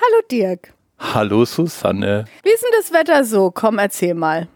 Hallo Dirk. Hallo Susanne. Wie ist denn das Wetter so? Komm, erzähl mal.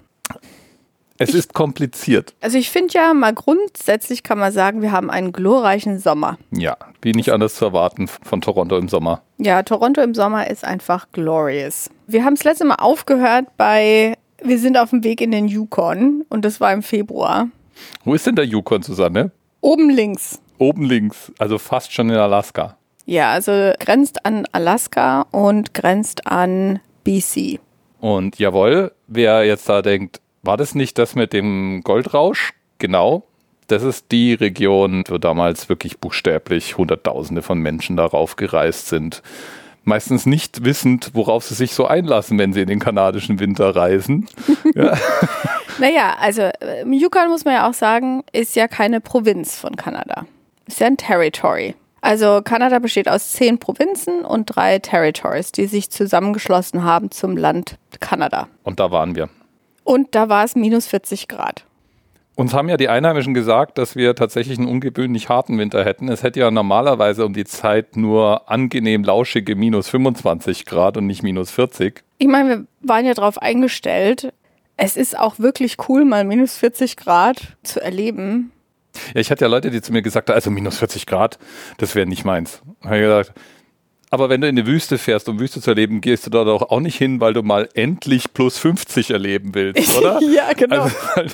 Es ist kompliziert. Also ich finde ja mal grundsätzlich kann man sagen, wir haben einen glorreichen Sommer. Ja, wie nicht anders zu erwarten von Toronto im Sommer. Ja, Toronto im Sommer ist einfach glorious. Wir haben das letzte Mal aufgehört wir sind auf dem Weg in den Yukon und das war im Februar. Wo ist denn der Yukon, Susanne? Oben links. Oben links, also fast schon in Alaska. Ja, also grenzt an Alaska und grenzt an BC. Und jawohl, wer jetzt da denkt, war das nicht das mit dem Goldrausch? Genau, das ist die Region, wo damals wirklich buchstäblich Hunderttausende von Menschen darauf gereist sind. Meistens nicht wissend, worauf sie sich so einlassen, wenn sie in den kanadischen Winter reisen. Ja. Naja, also Yukon muss man ja auch sagen, ist ja keine Provinz von Kanada. Ist ja ein Territory. Also Kanada besteht aus 10 Provinzen und 3 Territories, die sich zusammengeschlossen haben zum Land Kanada. Und da waren wir. Und da war es minus 40 Grad. Uns haben ja die Einheimischen gesagt, dass wir tatsächlich einen ungewöhnlich harten Winter hätten. Es hätte ja normalerweise um die Zeit nur angenehm lauschige minus 25 Grad und nicht minus 40. Ich meine, wir waren ja darauf eingestellt. Es ist auch wirklich cool, mal minus 40 Grad zu erleben. Ja, ich hatte ja Leute, die zu mir gesagt haben, also minus 40 Grad, das wäre nicht meins. Da habe ich gesagt, aber wenn du in die Wüste fährst, um Wüste zu erleben, gehst du da doch auch nicht hin, weil du mal endlich plus 50 erleben willst, oder? Ja, genau. Also halt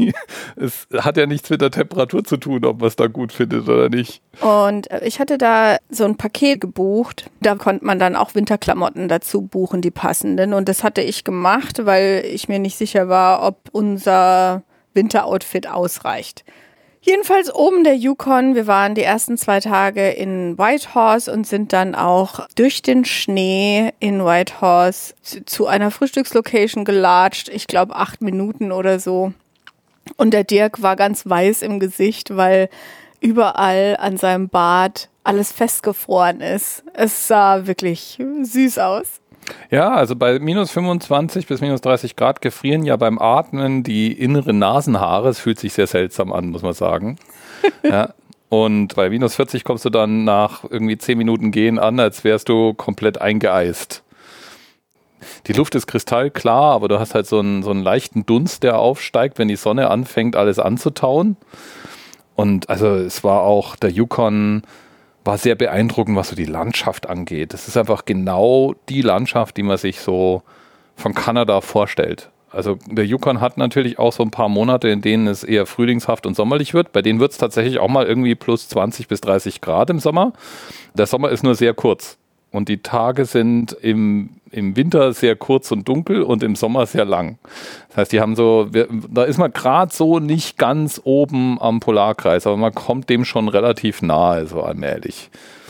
es hat ja nichts mit der Temperatur zu tun, ob man es da gut findet oder nicht. Und ich hatte da so ein Paket gebucht. Da konnte man dann auch Winterklamotten dazu buchen, die passenden. Und das hatte ich gemacht, weil ich mir nicht sicher war, ob unser Winteroutfit ausreicht. Jedenfalls oben der Yukon. Wir waren die ersten 2 Tage in Whitehorse und sind dann auch durch den Schnee in Whitehorse zu einer Frühstückslocation gelatscht. Ich glaube 8 Minuten oder so. Und der Dirk war ganz weiß im Gesicht, weil überall an seinem Bart alles festgefroren ist. Es sah wirklich süß aus. Ja, also bei minus 25 bis minus 30 Grad gefrieren ja beim Atmen die inneren Nasenhaare. Es fühlt sich sehr seltsam an, muss man sagen. Ja. Und bei minus 40 kommst du dann nach irgendwie 10 Minuten Gehen an, als wärst du komplett eingeeist. Die Luft ist kristallklar, aber du hast halt so einen leichten Dunst, der aufsteigt, wenn die Sonne anfängt, alles anzutauen. Und also es war auch der Yukon war sehr beeindruckend, was so die Landschaft angeht. Das ist einfach genau die Landschaft, die man sich so von Kanada vorstellt. Also der Yukon hat natürlich auch so ein paar Monate, in denen es eher frühlingshaft und sommerlich wird. Bei denen wird es tatsächlich auch mal irgendwie plus 20 bis 30 Grad im Sommer. Der Sommer ist nur sehr kurz. Und die Tage sind im Winter sehr kurz und dunkel und im Sommer sehr lang. Das heißt, die haben da ist man gerade so nicht ganz oben am Polarkreis, aber man kommt dem schon relativ nahe, so allmählich.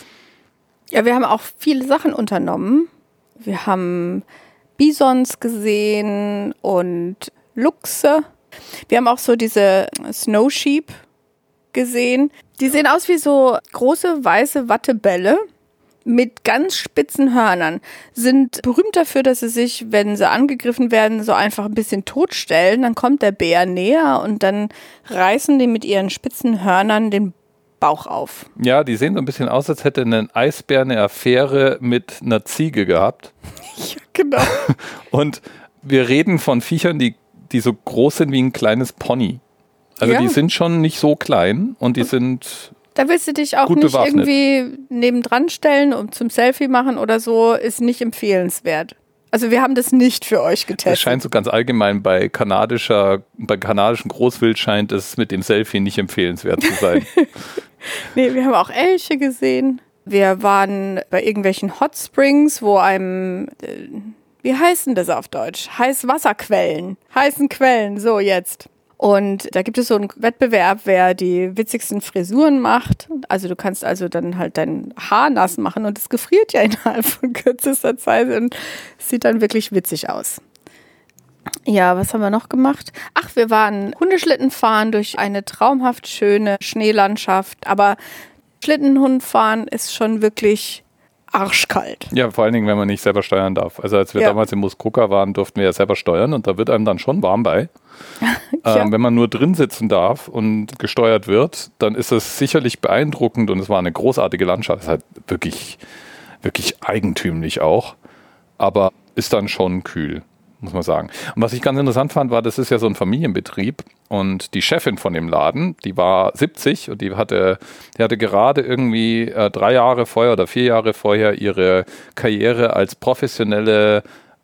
Ja, wir haben auch viele Sachen unternommen. Wir haben Bisons gesehen und Luchse. Wir haben auch so diese Snow Sheep gesehen. Die sehen aus wie so große weiße Wattebälle mit ganz spitzen Hörnern, sind berühmt dafür, dass sie sich, wenn sie angegriffen werden, so einfach ein bisschen totstellen. Dann kommt der Bär näher und dann reißen die mit ihren spitzen Hörnern den Bauch auf. Ja, die sehen so ein bisschen aus, als hätte ein Eisbär eine Affäre mit einer Ziege gehabt. Ja, genau. Und wir reden von Viechern, die so groß sind wie ein kleines Pony. Also ja. Die sind schon nicht so klein und die sind... Da willst du dich auch gut nicht bewaffnet. Irgendwie nebendran stellen und zum Selfie machen oder so, ist nicht empfehlenswert. Also wir haben das nicht für euch getestet. Das scheint so ganz allgemein bei kanadischen Großwild scheint es mit dem Selfie nicht empfehlenswert zu sein. Nee, wir haben auch Elche gesehen. Wir waren bei irgendwelchen Hot Springs, wo einem, wie heißen das auf Deutsch? Heißwasserquellen. Heißen Quellen, so jetzt. Und da gibt es so einen Wettbewerb, wer die witzigsten Frisuren macht. Also du kannst also dann halt dein Haar nass machen und es gefriert ja innerhalb von kürzester Zeit und sieht dann wirklich witzig aus. Ja, was haben wir noch gemacht? Ach, wir waren Hundeschlitten fahren durch eine traumhaft schöne Schneelandschaft. Aber Schlittenhundfahren ist schon wirklich arschkalt. Ja, vor allen Dingen, wenn man nicht selber steuern darf. Also als wir damals in Muskoka waren, durften wir ja selber steuern und da wird einem dann schon warm bei. Ja. Wenn man nur drin sitzen darf und gesteuert wird, dann ist es sicherlich beeindruckend und es war eine großartige Landschaft. Es ist halt wirklich wirklich eigentümlich auch, aber ist dann schon kühl, muss man sagen. Und was ich ganz interessant fand, war, das ist ja so ein Familienbetrieb und die Chefin von dem Laden, die war 70 und die hatte gerade irgendwie 3 Jahre vorher oder 4 Jahre vorher ihre Karriere als professionelle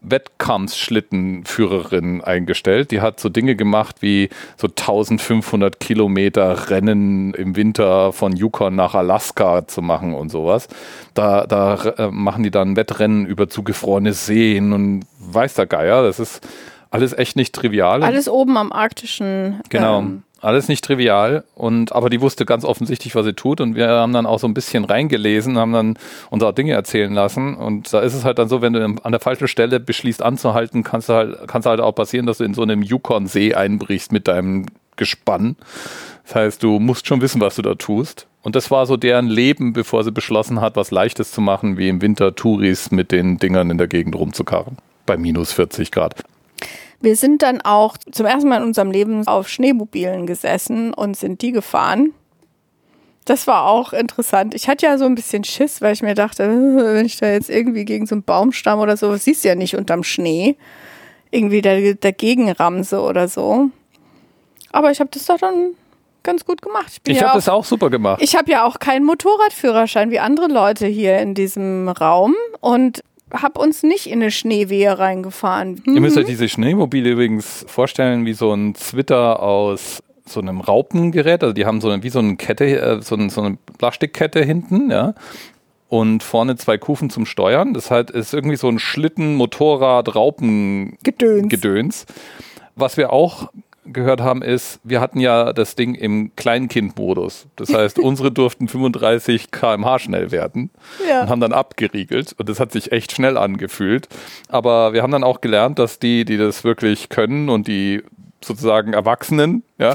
Wettkampfschlittenführerin eingestellt. Die hat so Dinge gemacht wie so 1500 Kilometer Rennen im Winter von Yukon nach Alaska zu machen und sowas. Da machen die dann Wettrennen über zugefrorene Seen und weiß der Geier. Das ist alles echt nicht trivial. Alles oben am arktischen. Genau. Alles nicht trivial, aber die wusste ganz offensichtlich, was sie tut und wir haben dann auch so ein bisschen reingelesen, haben dann uns auch Dinge erzählen lassen und da ist es halt dann so, wenn du an der falschen Stelle beschließt anzuhalten, kannst halt auch passieren, dass du in so einem Yukon-See einbrichst mit deinem Gespann. Das heißt, du musst schon wissen, was du da tust. Und das war so deren Leben, bevor sie beschlossen hat, was Leichtes zu machen, wie im Winter Touris mit den Dingern in der Gegend rumzukarren. Bei minus 40 Grad. Wir sind dann auch zum ersten Mal in unserem Leben auf Schneemobilen gesessen und sind die gefahren. Das war auch interessant. Ich hatte ja so ein bisschen Schiss, weil ich mir dachte, wenn ich da jetzt irgendwie gegen so einen Baumstamm oder so, siehst du ja nicht unterm Schnee, irgendwie dagegen ramse oder so. Aber ich habe das doch dann ganz gut gemacht. Ich habe das auch super gemacht. Ich habe ja auch keinen Motorradführerschein wie andere Leute hier in diesem Raum und habe uns nicht in eine Schneewehe reingefahren. Ihr müsst euch diese Schneemobile übrigens vorstellen wie so ein Zwitter aus so einem Raupengerät. Also die haben wie so eine Kette, so eine Plastikkette hinten, ja. Und vorne 2 Kufen zum Steuern. Das ist irgendwie so ein Schlitten, Motorrad, Raupen-Gedöns. Was wir auch gehört haben, ist, wir hatten ja das Ding im Kleinkind-Modus. Das heißt, unsere durften 35 km/h schnell werden und haben dann abgeriegelt. Und das hat sich echt schnell angefühlt. Aber wir haben dann auch gelernt, dass die das wirklich können und die sozusagen Erwachsenen, ja,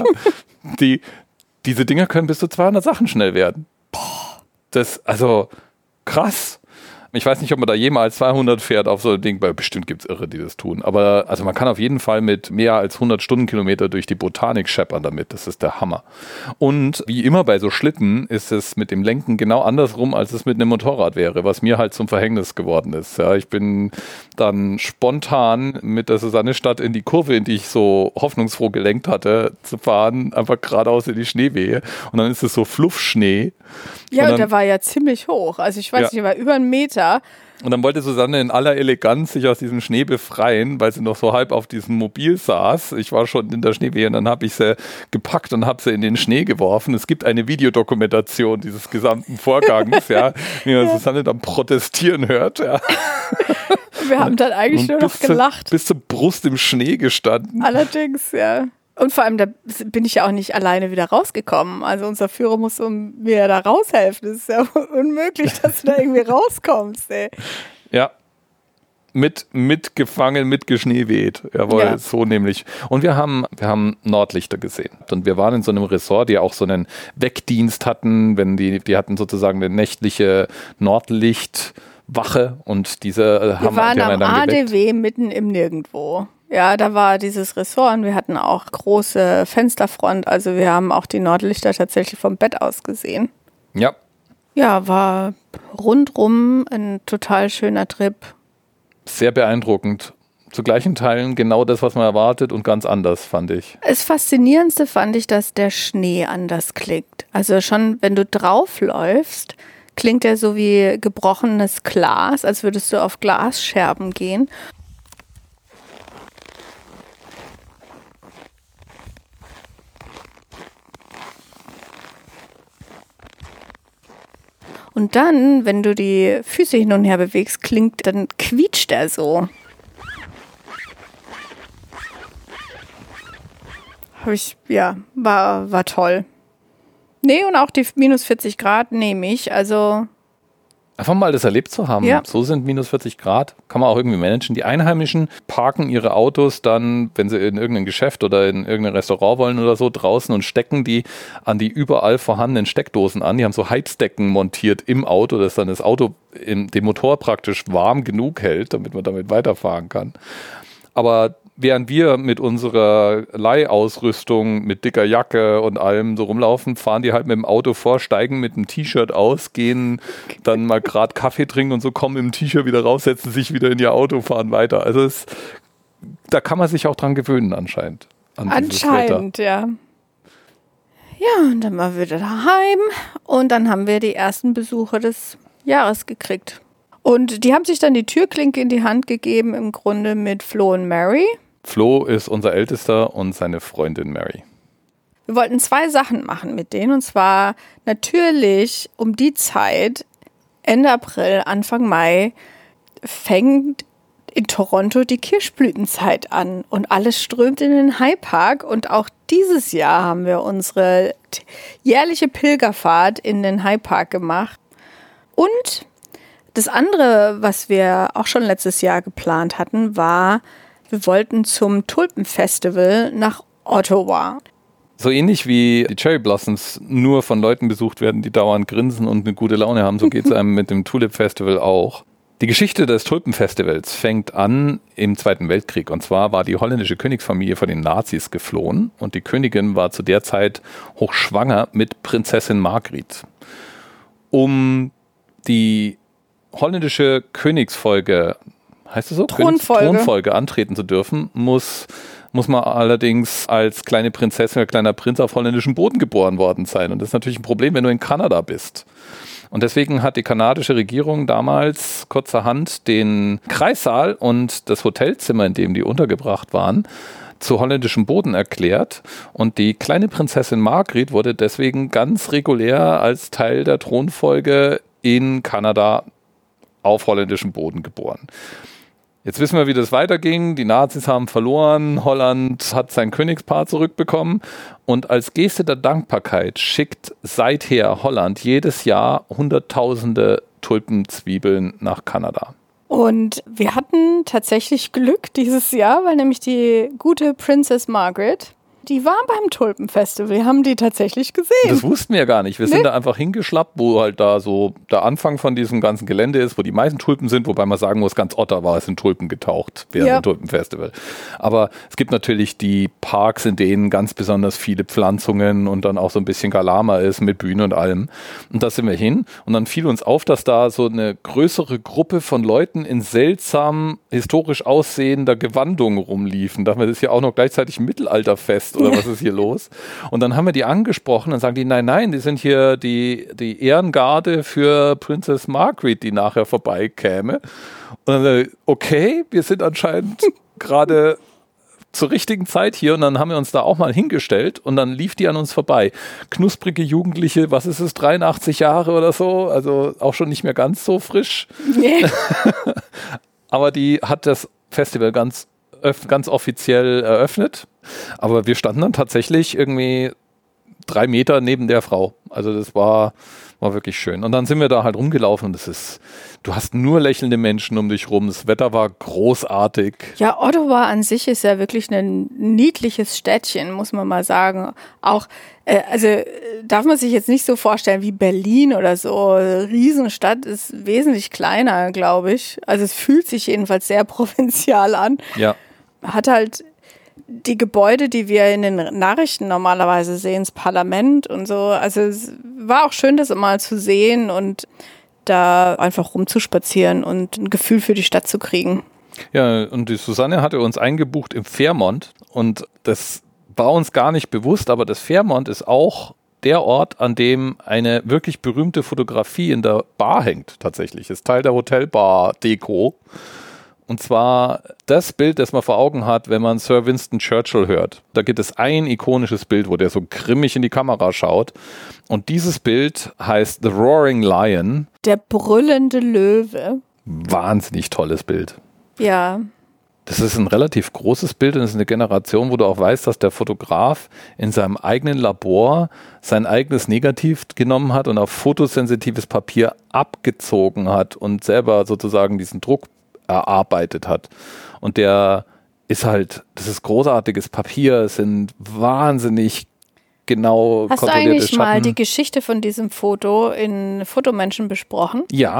diese Dinger können bis zu 200 Sachen schnell werden. Das, also krass. Ich weiß nicht, ob man da jemals 200 fährt auf so ein Ding, weil bestimmt gibt es Irre, die das tun. Aber also man kann auf jeden Fall mit mehr als 100 Stundenkilometer durch die Botanik scheppern damit. Das ist der Hammer. Und wie immer bei so Schlitten ist es mit dem Lenken genau andersrum, als es mit einem Motorrad wäre, was mir halt zum Verhängnis geworden ist. Ja, ich bin dann spontan mit der Susanne-Stadt in die Kurve, in die ich so hoffnungsfroh gelenkt hatte, zu fahren, einfach geradeaus in die Schneewehe. Und dann ist es so Fluffschnee. Ja, und der war ja ziemlich hoch. Also ich weiß nicht, der war über 1 Meter. Und dann wollte Susanne in aller Eleganz sich aus diesem Schnee befreien, weil sie noch so halb auf diesem Mobil saß. Ich war schon in der Schneewehe und dann habe ich sie gepackt und habe sie in den Schnee geworfen. Es gibt eine Videodokumentation dieses gesamten Vorgangs, ja, wie man Susanne dann protestieren hört. Ja. Wir haben dann eigentlich nur noch gelacht. Bis zur Brust im Schnee gestanden. Allerdings, ja. Und vor allem, da bin ich ja auch nicht alleine wieder rausgekommen. Also unser Führer muss mir da raushelfen. Das ist ja unmöglich, dass du da irgendwie rauskommst, ey. Ja. Mitgefangen, mitgeschneeweht. Jawohl, ja. So nämlich. Und wir haben Nordlichter gesehen. Und wir waren in so einem Resort, die auch so einen Wegdienst hatten, die hatten sozusagen eine nächtliche Nordlichtwache und diese wir waren am ADW mitten im Nirgendwo. Ja, da war dieses Ressort und wir hatten auch große Fensterfront. Also wir haben auch die Nordlichter tatsächlich vom Bett aus gesehen. Ja. Ja, war rundrum ein total schöner Trip. Sehr beeindruckend. Zu gleichen Teilen genau das, was man erwartet und ganz anders, fand ich. Das Faszinierendste fand ich, dass der Schnee anders klingt. Also schon, wenn du draufläufst, klingt er so wie gebrochenes Glas, als würdest du auf Glasscherben gehen. Und dann, wenn du die Füße hin und her bewegst, dann quietscht er so. War toll. Nee, und auch die minus 40 Grad nehme ich, also... Einfach mal das erlebt zu haben. Ja. So sind minus 40 Grad, kann man auch irgendwie managen. Die Einheimischen parken ihre Autos dann, wenn sie in irgendein Geschäft oder in irgendein Restaurant wollen oder so, draußen und stecken die an die überall vorhandenen Steckdosen an. Die haben so Heizdecken montiert im Auto, dass dann das Auto den Motor praktisch warm genug hält, damit man damit weiterfahren kann. Aber während wir mit unserer Leihausrüstung, mit dicker Jacke und allem so rumlaufen, fahren die halt mit dem Auto vor, steigen mit dem T-Shirt aus, gehen dann mal gerade Kaffee trinken und so, kommen im T-Shirt wieder raus, setzen sich wieder in ihr Auto, fahren weiter. Also da kann man sich auch dran gewöhnen anscheinend. Anscheinend, ja. Ja, und dann waren wir wieder daheim und dann haben wir die ersten Besucher des Jahres gekriegt. Und die haben sich dann die Türklinke in die Hand gegeben, im Grunde mit Flo und Mary. Flo ist unser Ältester und seine Freundin Mary. Wir wollten 2 Sachen machen mit denen. Und zwar natürlich um die Zeit, Ende April, Anfang Mai, fängt in Toronto die Kirschblütenzeit an. Und alles strömt in den Highpark. Und auch dieses Jahr haben wir unsere jährliche Pilgerfahrt in den Highpark gemacht. Und das andere, was wir auch schon letztes Jahr geplant hatten, war, wir wollten zum Tulpenfestival nach Ottawa. So ähnlich wie die Cherry Blossoms nur von Leuten besucht werden, die dauernd grinsen und eine gute Laune haben, so geht es einem mit dem Tulip Festival auch. Die Geschichte des Tulpenfestivals fängt an im Zweiten Weltkrieg. Und zwar war die holländische Königsfamilie von den Nazis geflohen und die Königin war zu der Zeit hochschwanger mit Prinzessin Margriet. Um die holländische Königsfolge, heißt es so? Thronfolge antreten zu dürfen, muss man allerdings als kleine Prinzessin oder kleiner Prinz auf holländischem Boden geboren worden sein. Und das ist natürlich ein Problem, wenn du in Kanada bist. Und deswegen hat die kanadische Regierung damals kurzerhand den Kreissaal und das Hotelzimmer, in dem die untergebracht waren, zu holländischem Boden erklärt. Und die kleine Prinzessin Margriet wurde deswegen ganz regulär als Teil der Thronfolge in Kanada auf holländischem Boden geboren. Jetzt wissen wir, wie das weiterging. Die Nazis haben verloren, Holland hat sein Königspaar zurückbekommen und als Geste der Dankbarkeit schickt seither Holland jedes Jahr Hunderttausende Tulpenzwiebeln nach Kanada. Und wir hatten tatsächlich Glück dieses Jahr, weil nämlich die gute Princess Margaret, die war beim Tulpenfestival. Wir haben die tatsächlich gesehen. Das wussten wir ja gar nicht. Wir sind da einfach hingeschlappt, wo halt da so der Anfang von diesem ganzen Gelände ist, wo die meisten Tulpen sind, wobei man sagen muss, ganz Ottawa ist in Tulpen getaucht während dem Tulpenfestival. Aber es gibt natürlich die Parks, in denen ganz besonders viele Pflanzungen und dann auch so ein bisschen Galama ist mit Bühne und allem. Und da sind wir hin und dann fiel uns auf, dass da so eine größere Gruppe von Leuten in seltsam historisch aussehender Gewandung rumliefen. Da haben wir das ja auch noch gleichzeitig Mittelalterfest oder was ist hier los? Und dann haben wir die angesprochen und sagen die, nein, die sind hier die Ehrengarde für Princess Margaret, die nachher vorbeikäme. Und dann okay, wir sind anscheinend gerade zur richtigen Zeit hier und dann haben wir uns da auch mal hingestellt und dann lief die an uns vorbei. Knusprige Jugendliche, was ist es, 83 Jahre oder so, also auch schon nicht mehr ganz so frisch. Nee. Aber die hat das Festival ganz offiziell eröffnet, aber wir standen dann tatsächlich irgendwie 3 Meter neben der Frau. Also das war wirklich schön. Und dann sind wir da halt rumgelaufen und du hast nur lächelnde Menschen um dich rum. Das Wetter war großartig. Ja, Ottawa an sich ist ja wirklich ein niedliches Städtchen, muss man mal sagen. Auch, also darf man sich jetzt nicht so vorstellen wie Berlin oder so. Riesenstadt ist wesentlich kleiner, glaube ich. Also es fühlt sich jedenfalls sehr provinzial an. Ja. Hat halt die Gebäude, die wir in den Nachrichten normalerweise sehen, das Parlament und so. Also es war auch schön, das mal zu sehen und da einfach rumzuspazieren und ein Gefühl für die Stadt zu kriegen. Ja, und die Susanne hatte uns eingebucht im Fairmont und das war uns gar nicht bewusst, aber das Fairmont ist auch der Ort, an dem eine wirklich berühmte Fotografie in der Bar hängt tatsächlich. Ist Teil der Hotelbar-Deko. Und zwar das Bild, das man vor Augen hat, wenn man Sir Winston Churchill hört. Da gibt es ein ikonisches Bild, wo der so grimmig in die Kamera schaut. Und dieses Bild heißt The Roaring Lion. Der brüllende Löwe. Wahnsinnig tolles Bild. Ja. Das ist ein relativ großes Bild und es ist eine Generation, wo du auch weißt, dass der Fotograf in seinem eigenen Labor sein eigenes Negativ genommen hat und auf fotosensitives Papier abgezogen hat und selber sozusagen diesen Druck erarbeitet hat. Und der ist halt, das ist großartiges Papier, es sind wahnsinnig genau kontrollierte Schatten. Hast du eigentlich mal die Geschichte von diesem Foto in Fotomenschen besprochen? Ja,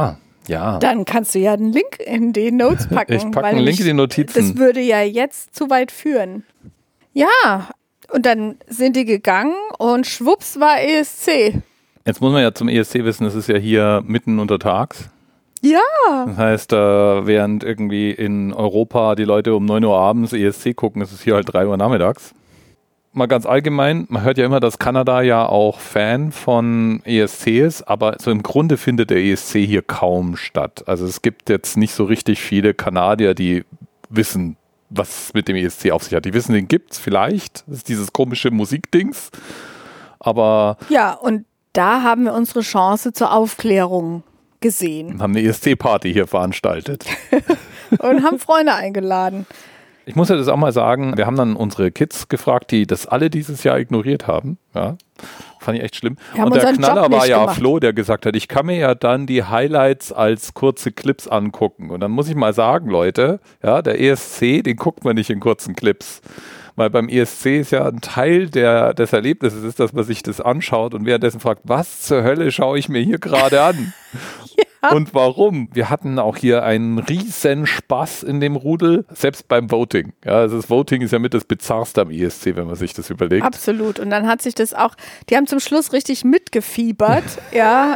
Ja. Dann kannst du ja einen Link in die Notes packen. Ich packe einen Link in die Notizen. Das würde ja jetzt zu weit führen. Ja, und dann sind die gegangen und schwupps war ESC. Jetzt muss man ja zum ESC wissen, es ist ja hier mitten untertags. Ja. Das heißt, während irgendwie in Europa die Leute um 9 Uhr abends ESC gucken, ist es hier halt 3 Uhr nachmittags. Mal ganz allgemein, man hört ja immer, dass Kanada ja auch Fan von ESC ist, aber so im Grunde findet der ESC hier kaum statt. Also es gibt jetzt nicht so richtig viele Kanadier, die wissen, was es mit dem ESC auf sich hat. Die wissen, den gibt's vielleicht, das ist dieses komische Musikdings, aber... Ja, und da haben wir unsere Chance zur Aufklärung gesehen. Haben eine ESC-Party hier veranstaltet. Und haben Freunde eingeladen. Ich muss ja das auch mal sagen, wir haben dann unsere Kids gefragt, die das alle dieses Jahr ignoriert haben. Ja, fand ich echt schlimm. Und der Knaller war ja Flo, der gesagt hat, ich kann mir ja dann die Highlights als kurze Clips angucken. Und dann muss ich mal sagen, Leute, ja, der ESC, den guckt man nicht in kurzen Clips. Weil beim ESC ist ja ein Teil des Erlebnisses, ist, dass man sich das anschaut und währenddessen fragt, was zur Hölle schaue ich mir hier gerade an? Ja. Und warum? Wir hatten auch hier einen riesen Spaß in dem Rudel, selbst beim Voting. Ja, also das Voting ist ja mit das Bizarrste am ESC, wenn man sich das überlegt. Absolut. Und dann hat sich das auch, die haben zum Schluss richtig mitgefiebert, ja.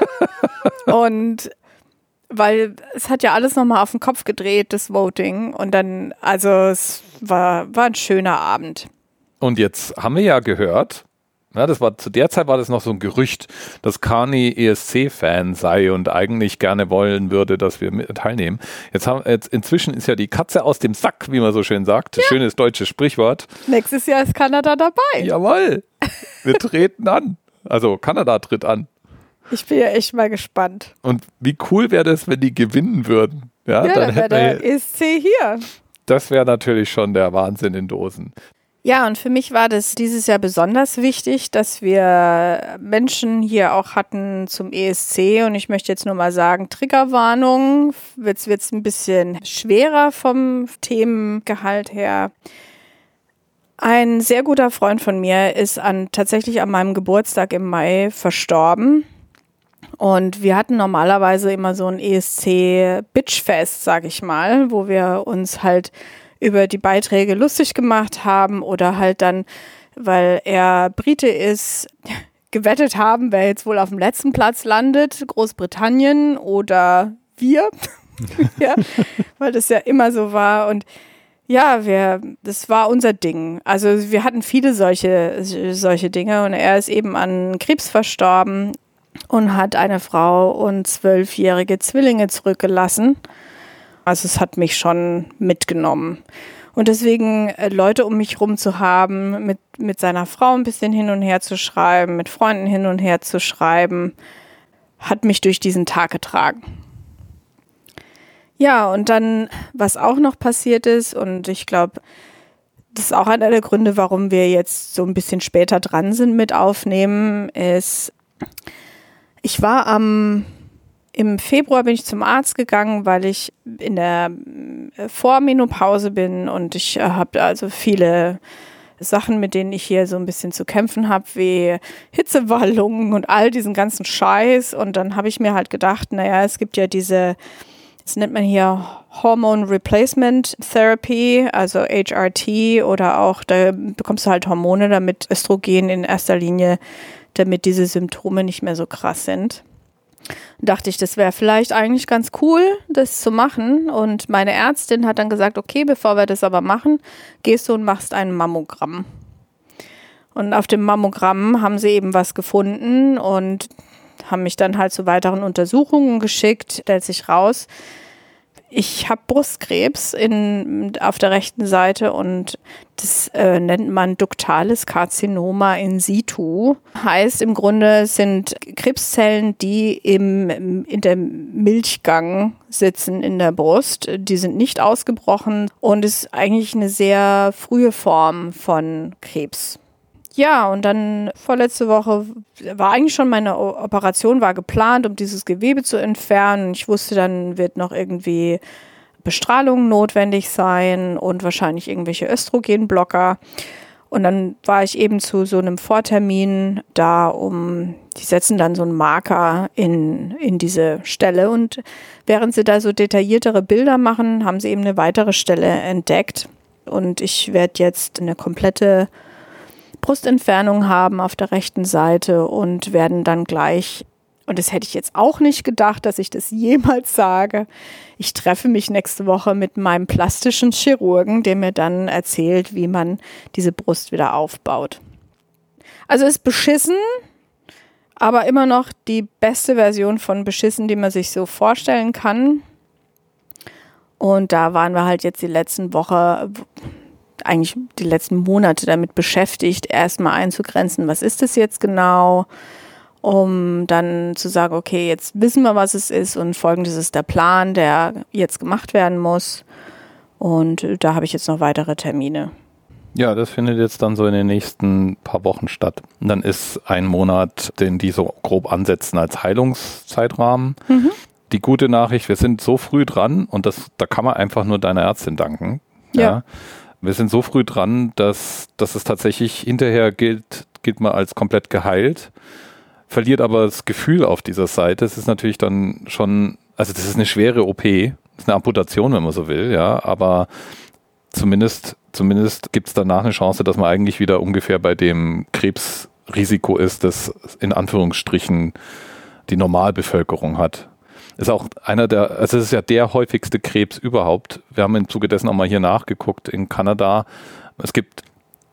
Und weil es hat ja alles nochmal auf den Kopf gedreht, das Voting. Und dann, also es war ein schöner Abend. Und jetzt haben wir ja gehört, ja, zu der Zeit war das noch so ein Gerücht, dass Kani ESC-Fan sei und eigentlich gerne wollen würde, dass wir teilnehmen. Jetzt inzwischen ist ja die Katze aus dem Sack, wie man so schön sagt. Ja. Schönes deutsches Sprichwort. Nächstes Jahr ist Kanada dabei. Jawohl. Wir treten an. Also Kanada tritt an. Ich bin ja echt mal gespannt. Und wie cool wäre das, wenn die gewinnen würden? Ja, dann wäre der ESC hier. Das wäre natürlich schon der Wahnsinn in Dosen. Ja, und für mich war das dieses Jahr besonders wichtig, dass wir Menschen hier auch hatten zum ESC. Und ich möchte jetzt nur mal sagen, Triggerwarnung, wird's ein bisschen schwerer vom Themengehalt her. Ein sehr guter Freund von mir ist tatsächlich an meinem Geburtstag im Mai verstorben. Und wir hatten normalerweise immer so ein ESC-Bitchfest, sag ich mal, wo wir uns halt über die Beiträge lustig gemacht haben oder halt dann, weil er Brite ist, gewettet haben, wer jetzt wohl auf dem letzten Platz landet, Großbritannien oder wir, ja, weil das ja immer so war und ja, das war unser Ding. Also wir hatten viele solche Dinge und er ist eben an Krebs verstorben und hat eine Frau und 12-jährige Zwillinge zurückgelassen. Also es hat mich schon mitgenommen. Und deswegen Leute um mich rum zu haben, mit seiner Frau ein bisschen hin und her zu schreiben, mit Freunden hin und her zu schreiben, hat mich durch diesen Tag getragen. Ja, und dann, was auch noch passiert ist, und ich glaube, das ist auch einer der Gründe, warum wir jetzt so ein bisschen später dran sind mit Aufnehmen, ist, ich war im Februar bin ich zum Arzt gegangen, weil ich in der Vormenopause bin und ich habe also viele Sachen, mit denen ich hier so ein bisschen zu kämpfen habe, wie Hitzewallungen und all diesen ganzen Scheiß. Und dann habe ich mir halt gedacht, naja, es gibt ja das nennt man hier Hormone Replacement Therapy, also HRT oder auch, da bekommst du halt Hormone, damit Östrogen in erster Linie, damit diese Symptome nicht mehr so krass sind. Dachte ich, das wäre vielleicht eigentlich ganz cool, das zu machen. Und meine Ärztin hat dann gesagt, okay, bevor wir das aber machen, gehst du und machst ein Mammogramm. Und auf dem Mammogramm haben sie eben was gefunden und haben mich dann halt zu weiteren Untersuchungen geschickt. Stellt sich raus, ich habe Brustkrebs auf der rechten Seite und das nennt man duktales Karzinoma in situ. Heißt im Grunde sind Krebszellen, die in der Milchgang sitzen in der Brust. Die sind nicht ausgebrochen und ist eigentlich eine sehr frühe Form von Krebs. Ja, und dann vorletzte Woche war eigentlich schon meine Operation war geplant, um dieses Gewebe zu entfernen. Ich wusste, dann wird noch irgendwie Bestrahlung notwendig sein und wahrscheinlich irgendwelche Östrogenblocker. Und dann war ich eben zu so einem Vortermin da, die setzen dann so einen Marker in diese Stelle und während sie da so detailliertere Bilder machen, haben sie eben eine weitere Stelle entdeckt. Und ich werde jetzt eine komplette Brustentfernung haben auf der rechten Seite und werden dann gleich, und das hätte ich jetzt auch nicht gedacht, dass ich das jemals sage, ich treffe mich nächste Woche mit meinem plastischen Chirurgen, der mir dann erzählt, wie man diese Brust wieder aufbaut. Also ist beschissen, aber immer noch die beste Version von beschissen, die man sich so vorstellen kann. Und da waren wir halt jetzt die letzten Monate damit beschäftigt, erstmal einzugrenzen, was ist das jetzt genau, um dann zu sagen, okay, jetzt wissen wir, was es ist und folgendes ist der Plan, der jetzt gemacht werden muss. Und da habe ich jetzt noch weitere Termine. Ja, das findet jetzt dann so in den nächsten paar Wochen statt. Und dann ist ein Monat, den die so grob ansetzen als Heilungszeitrahmen. Mhm. Die gute Nachricht, wir sind so früh dran und da kann man einfach nur deiner Ärztin danken. Ja. Wir sind so früh dran, dass es tatsächlich hinterher gilt man als komplett geheilt, verliert aber das Gefühl auf dieser Seite. Es ist natürlich dann schon, also das ist eine schwere OP, das ist eine Amputation, wenn man so will, ja, aber zumindest gibt es danach eine Chance, dass man eigentlich wieder ungefähr bei dem Krebsrisiko ist, das in Anführungsstrichen die Normalbevölkerung hat. Ist auch es ist ja der häufigste Krebs überhaupt. Wir haben im Zuge dessen auch mal hier nachgeguckt in Kanada. Es gibt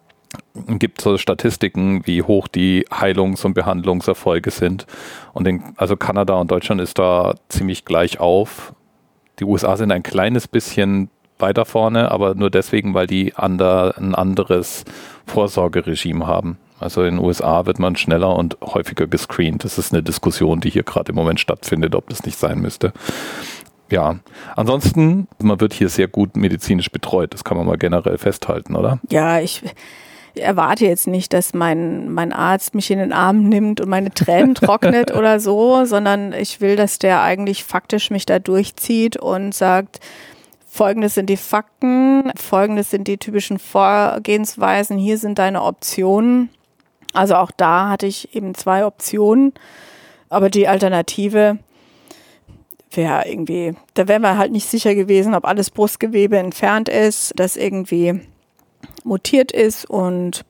so Statistiken, wie hoch die Heilungs- und Behandlungserfolge sind. Und also Kanada und Deutschland ist da ziemlich gleich auf. Die USA sind ein kleines bisschen weiter vorne, aber nur deswegen, weil die ein anderes Vorsorgeregime haben. Also in den USA wird man schneller und häufiger gescreent. Das ist eine Diskussion, die hier gerade im Moment stattfindet, ob das nicht sein müsste. Ja, ansonsten, man wird hier sehr gut medizinisch betreut. Das kann man mal generell festhalten, oder? Ja, ich erwarte jetzt nicht, dass mein Arzt mich in den Arm nimmt und meine Tränen trocknet oder so, sondern ich will, dass der eigentlich faktisch mich da durchzieht und sagt, Folgendes sind die Fakten, folgendes sind die typischen Vorgehensweisen, hier sind deine Optionen. Also auch da hatte ich eben 2 Optionen, aber die Alternative wäre irgendwie, da wären wir halt nicht sicher gewesen, ob alles Brustgewebe entfernt ist, das irgendwie mutiert ist und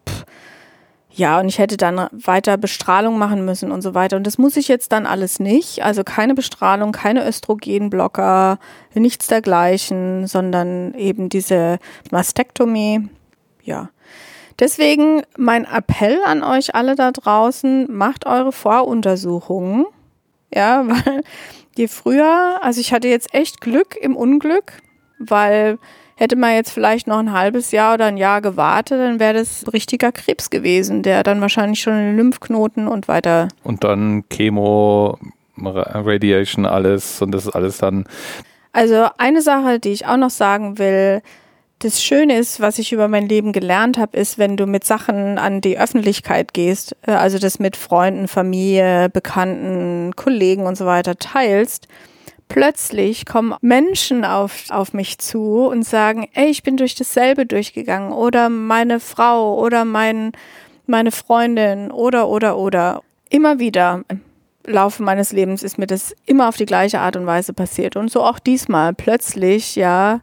und ich hätte dann weiter Bestrahlung machen müssen und so weiter. Und das muss ich jetzt dann alles nicht. Also keine Bestrahlung, keine Östrogenblocker, nichts dergleichen, sondern eben diese Mastektomie. Ja. Deswegen mein Appell an euch alle da draußen, macht eure Voruntersuchungen. Ja, weil je früher, also ich hatte jetzt echt Glück im Unglück, weil hätte man jetzt vielleicht noch ein halbes Jahr oder ein Jahr gewartet, dann wäre das richtiger Krebs gewesen, der dann wahrscheinlich schon in den Lymphknoten und weiter. Und dann Chemo, Radiation, alles und das ist alles dann. Also eine Sache, die ich auch noch sagen will, das Schöne ist, was ich über mein Leben gelernt habe, ist, wenn du mit Sachen an die Öffentlichkeit gehst, also das mit Freunden, Familie, Bekannten, Kollegen und so weiter teilst, plötzlich kommen Menschen auf mich zu und sagen, ey, ich bin durch dasselbe durchgegangen oder meine Frau oder meine Freundin oder. Immer wieder im Laufe meines Lebens ist mir das immer auf die gleiche Art und Weise passiert. Und so auch diesmal. Plötzlich, ja,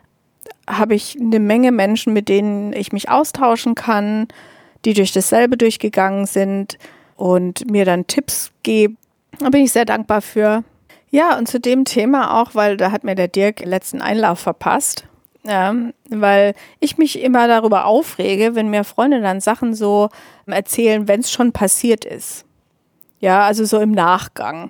habe ich eine Menge Menschen, mit denen ich mich austauschen kann, die durch dasselbe durchgegangen sind und mir dann Tipps geben. Da bin ich sehr dankbar für. Ja, und zu dem Thema auch, weil da hat mir der Dirk letzten Einlauf verpasst, ja, weil ich mich immer darüber aufrege, wenn mir Freunde dann Sachen so erzählen, wenn es schon passiert ist. Ja, also so im Nachgang.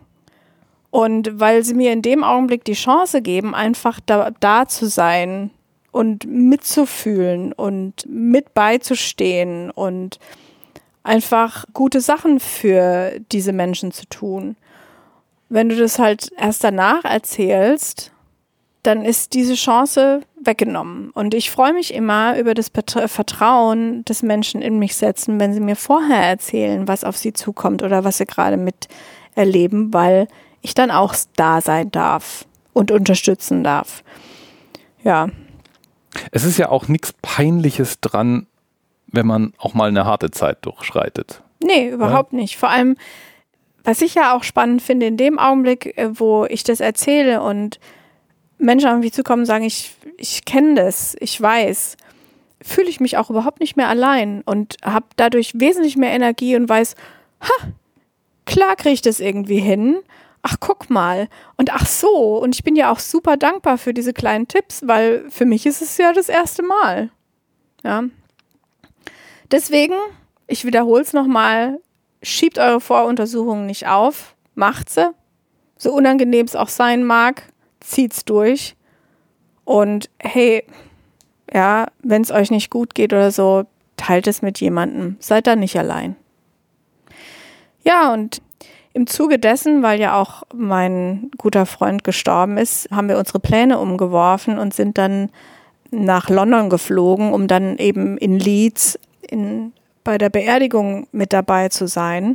Und weil sie mir in dem Augenblick die Chance geben, einfach da zu sein und mitzufühlen und mit beizustehen und einfach gute Sachen für diese Menschen zu tun. Wenn du das halt erst danach erzählst, dann ist diese Chance weggenommen. Und ich freue mich immer über das Vertrauen, das Menschen in mich setzen, wenn sie mir vorher erzählen, was auf sie zukommt oder was sie gerade miterleben, weil ich dann auch da sein darf und unterstützen darf. Ja. Es ist ja auch nichts Peinliches dran, wenn man auch mal eine harte Zeit durchschreitet. Nee, überhaupt nicht. Vor allem, was ich ja auch spannend finde, in dem Augenblick, wo ich das erzähle und Menschen auf mich zukommen und sagen, ich kenne das, ich weiß, fühle ich mich auch überhaupt nicht mehr allein und habe dadurch wesentlich mehr Energie und weiß, klar kriege ich das irgendwie hin. Ach, guck mal. Und ach so. Und ich bin ja auch super dankbar für diese kleinen Tipps, weil für mich ist es ja das erste Mal. Ja. Deswegen, ich wiederhole es nochmal, schiebt eure Voruntersuchungen nicht auf, macht sie. So unangenehm es auch sein mag, zieht's durch. Und hey, ja, wenn es euch nicht gut geht oder so, teilt es mit jemandem. Seid da nicht allein. Ja, und im Zuge dessen, weil ja auch mein guter Freund gestorben ist, haben wir unsere Pläne umgeworfen und sind dann nach London geflogen, um dann eben in Leeds bei der Beerdigung mit dabei zu sein.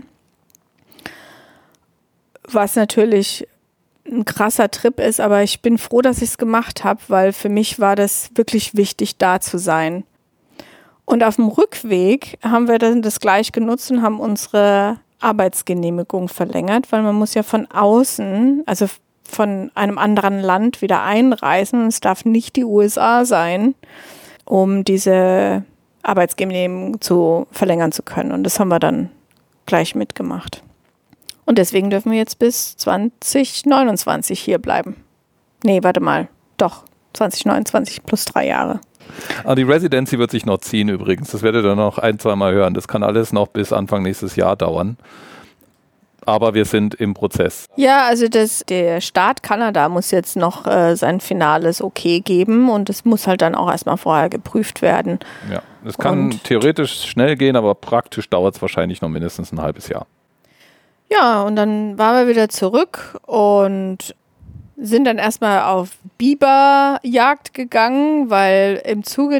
Was natürlich ein krasser Trip ist, aber ich bin froh, dass ich es gemacht habe, weil für mich war das wirklich wichtig, da zu sein. Und auf dem Rückweg haben wir dann das gleich genutzt und haben unsere Arbeitsgenehmigung verlängert, weil man muss ja von außen, also von einem anderen Land wieder einreisen und es darf nicht die USA sein, um diese Arbeitsgenehmigung verlängern zu können. Und das haben wir dann gleich mitgemacht. Und deswegen dürfen wir jetzt bis 2029 hier bleiben. Nee, warte mal. Doch, 2029 plus 3 Jahre. Aber die Residency wird sich noch ziehen übrigens. Das werdet ihr noch 1-2 Mal hören. Das kann alles noch bis Anfang nächstes Jahr dauern. Aber wir sind im Prozess. Ja, also der Staat Kanada muss jetzt noch sein finales Okay geben und es muss halt dann auch erstmal vorher geprüft werden. Ja, es kann theoretisch schnell gehen, aber praktisch dauert es wahrscheinlich noch mindestens ein halbes Jahr. Ja, und dann waren wir wieder zurück und sind dann erstmal auf Biberjagd gegangen, weil im Zuge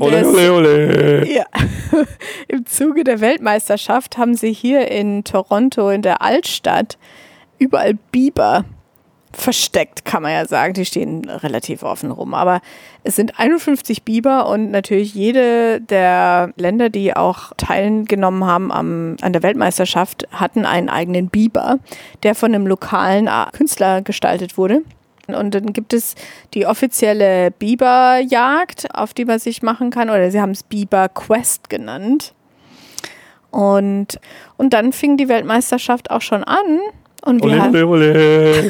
im Zuge der Weltmeisterschaft haben sie hier in Toronto in der Altstadt überall Biber versteckt, kann man ja sagen. Die stehen relativ offen rum, aber es sind 51 Biber und natürlich jede der Länder, die auch teilgenommen haben an der Weltmeisterschaft, hatten einen eigenen Biber, der von einem lokalen Künstler gestaltet wurde. Und dann gibt es die offizielle Biberjagd, auf die man sich machen kann, oder sie haben es Biber Quest genannt. Und dann fing die Weltmeisterschaft auch schon an. Und wir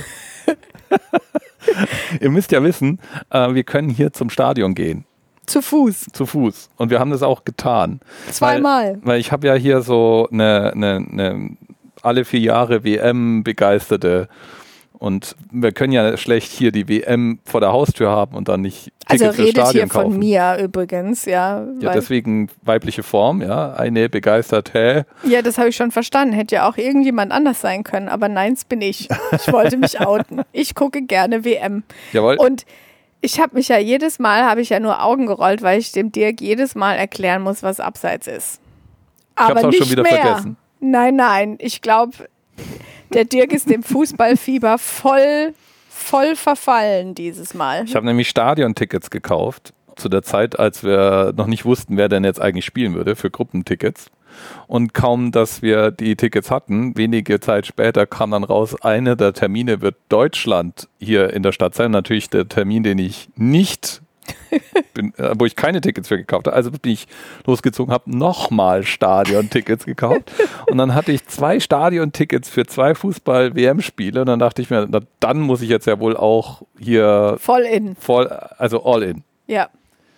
Ihr müsst ja wissen, wir können hier zum Stadion gehen. Zu Fuß. Zu Fuß. Und wir haben das auch getan. 2-mal. Weil ich habe ja hier so eine alle 4 Jahre WM-Begeisterte. Und wir können ja schlecht hier die WM vor der Haustür haben und dann nicht Tickets fürs Stadion kaufen. Also redet hier von mir übrigens, ja. Ja, deswegen weibliche Form, ja. Eine begeisterte. Ja, das habe ich schon verstanden. Hätte ja auch irgendjemand anders sein können, aber neins bin ich. Ich wollte mich outen. Ich gucke gerne WM. Jawohl. Und ich habe mich ja jedes Mal, nur Augen gerollt, weil ich dem Dirk jedes Mal erklären muss, was Abseits ist. Aber ich habe es auch schon wieder vergessen. Nein, ich glaube, der Dirk ist dem Fußballfieber voll verfallen dieses Mal. Ich habe nämlich Stadiontickets gekauft, zu der Zeit, als wir noch nicht wussten, wer denn jetzt eigentlich spielen würde, für Gruppentickets. Und kaum, dass wir die Tickets hatten, wenige Zeit später kam dann raus, einer der Termine wird Deutschland hier in der Stadt sein. Natürlich der Termin, den ich nicht wo ich keine Tickets für gekauft habe. Also bin ich losgezogen, habe nochmal Stadiontickets gekauft und dann hatte ich 2 Stadiontickets für 2 Fußball-WM-Spiele und dann dachte ich mir, na, dann muss ich jetzt ja wohl auch hier also all in. Ja.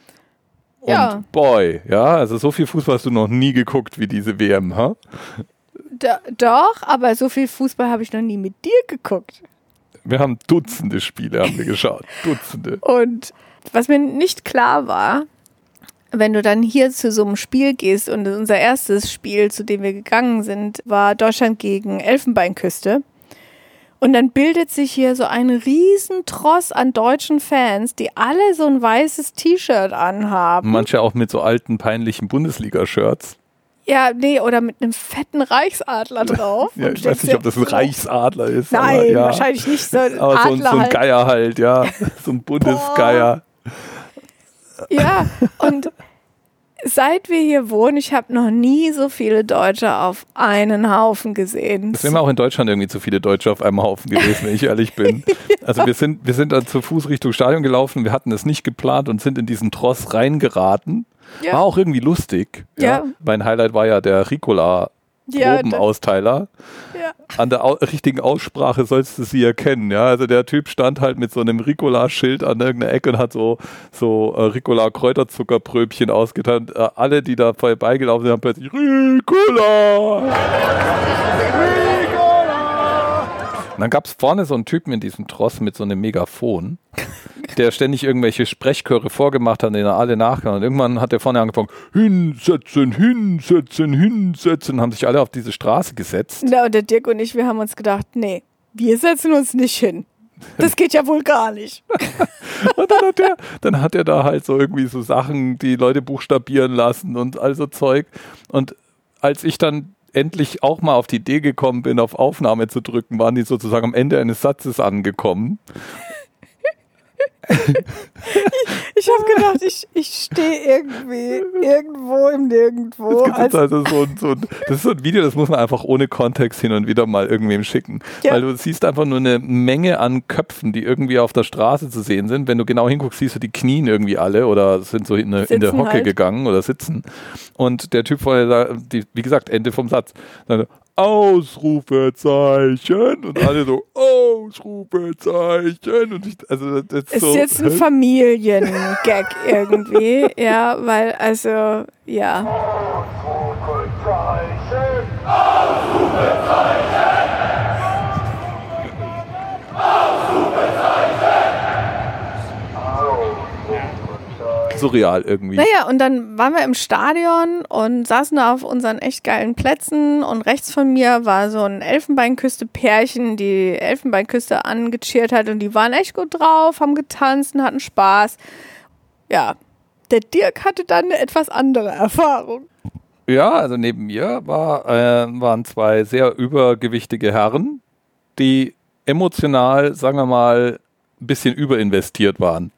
Und boy, ja, also so viel Fußball hast du noch nie geguckt wie diese WM, ha? Doch, aber so viel Fußball habe ich noch nie mit dir geguckt. Wir haben Dutzende Spiele haben wir geschaut, Dutzende. Und was mir nicht klar war, wenn du dann hier zu so einem Spiel gehst und unser erstes Spiel, zu dem wir gegangen sind, war Deutschland gegen Elfenbeinküste. Und dann bildet sich hier so ein Riesentross an deutschen Fans, die alle so ein weißes T-Shirt anhaben. Manche auch mit so alten, peinlichen Bundesliga-Shirts. Ja, nee, oder mit einem fetten Reichsadler drauf. Ja, ich weiß nicht, ob das ein Reichsadler ist. Nein, aber, ja. Wahrscheinlich nicht. So ein aber Adler so ein Geier halt, ja. So ein Bundesgeier. Ja, und seit wir hier wohnen, ich habe noch nie so viele Deutsche auf einen Haufen gesehen. Es sind auch in Deutschland irgendwie zu viele Deutsche auf einem Haufen gewesen, wenn ich ehrlich bin. Also wir sind dann zu Fuß Richtung Stadion gelaufen, wir hatten es nicht geplant und sind in diesen Tross reingeraten. Ja. War auch irgendwie lustig. Ja. Mein Highlight war ja der Ricola Probenausteiler. Ja. An der richtigen Aussprache sollst du sie erkennen. Ja? Also der Typ stand halt mit so einem Ricola-Schild an irgendeiner Ecke und hat so Ricola-Kräuterzuckerpröbchen ausgetan. Alle, die da vorbeigelaufen sind, haben plötzlich Ricola! Und dann gab es vorne so einen Typen in diesem Tross mit so einem Megafon, der ständig irgendwelche Sprechchöre vorgemacht hat, denen alle nachkamen. Und irgendwann hat der vorne angefangen, hinsetzen, hinsetzen, hinsetzen, haben sich alle auf diese Straße gesetzt. Na, und der Dirk und ich, wir haben uns gedacht, nee, wir setzen uns nicht hin. Das geht ja wohl gar nicht. Und dann hat er da halt so irgendwie so Sachen, die Leute buchstabieren lassen und all so Zeug. Und als ich dann endlich auch mal auf die Idee gekommen bin, auf Aufnahme zu drücken, waren die sozusagen am Ende eines Satzes angekommen. Ich habe gedacht, ich stehe irgendwo im Nirgendwo. Das ist so ein Video, das muss man einfach ohne Kontext hin und wieder mal irgendwem schicken. Ja. Weil du siehst einfach nur eine Menge an Köpfen, die irgendwie auf der Straße zu sehen sind. Wenn du genau hinguckst, siehst du die knien irgendwie alle oder sind so in der Hocke halt gegangen oder sitzen. Und der Typ vorher, wie gesagt, Ende vom Satz, Ausrufezeichen und alle so Ausrufezeichen und das ist so, jetzt ein Familiengag irgendwie, ja, weil ja. Ausrufezeichen! Ausrufezeichen! Surreal irgendwie. Naja, und dann waren wir im Stadion und saßen da auf unseren echt geilen Plätzen und rechts von mir war so ein Elfenbeinküste-Pärchen, die Elfenbeinküste angecheert hat und die waren echt gut drauf, haben getanzt und hatten Spaß. Ja, der Dirk hatte dann eine etwas andere Erfahrung. Ja, also neben mir waren zwei sehr übergewichtige Herren, die emotional, sagen wir mal, ein bisschen überinvestiert waren.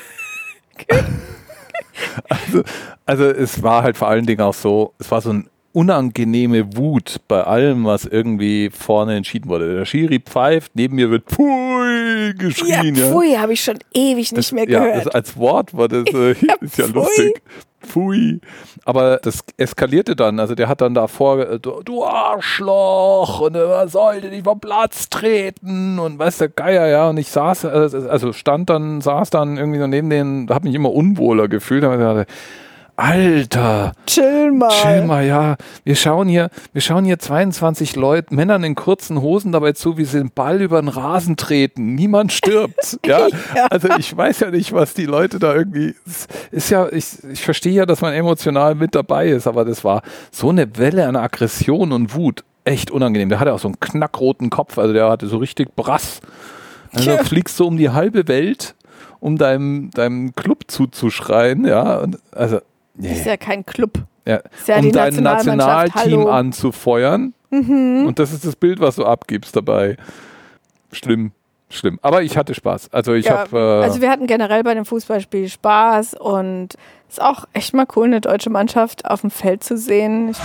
Also es war halt vor allen Dingen auch so, es war so eine unangenehme Wut bei allem, was irgendwie vorne entschieden wurde. Der Schiri pfeift, neben mir wird Pfui geschrien. Ja, Pfui habe ich schon ewig nicht mehr gehört. Ja, als Wort war das ist ja lustig. Pfui. Aber das eskalierte dann. Also der hat dann davor, du Arschloch, und er sollte nicht vom Platz treten und weiß der Geier, ja. Und ich saß dann irgendwie so neben denen, habe mich immer unwohler gefühlt. Da habe ich gedacht, Alter, chill mal, ja. Wir schauen hier 22 Leute, Männern in kurzen Hosen dabei zu, wie sie den Ball über den Rasen treten. Niemand stirbt. Ja? Ja. Also ich weiß ja nicht, was die Leute da irgendwie. Ist ja, ich verstehe ja, dass man emotional mit dabei ist, aber das war so eine Welle an Aggression und Wut. Echt unangenehm. Der hatte auch so einen knackroten Kopf, also der hatte so richtig Brass. Also ja. Fliegst du um die halbe Welt, um deinem Club zuzuschreien, ja. Und also. Nee. Das ist ja kein Club. Ja. Ist ja um dein Nationalteam anzufeuern. Mhm. Und das ist das Bild, was du abgibst dabei. Schlimm. Aber ich hatte Spaß. Also wir hatten generell bei dem Fußballspiel Spaß und es ist auch echt mal cool, eine deutsche Mannschaft auf dem Feld zu sehen.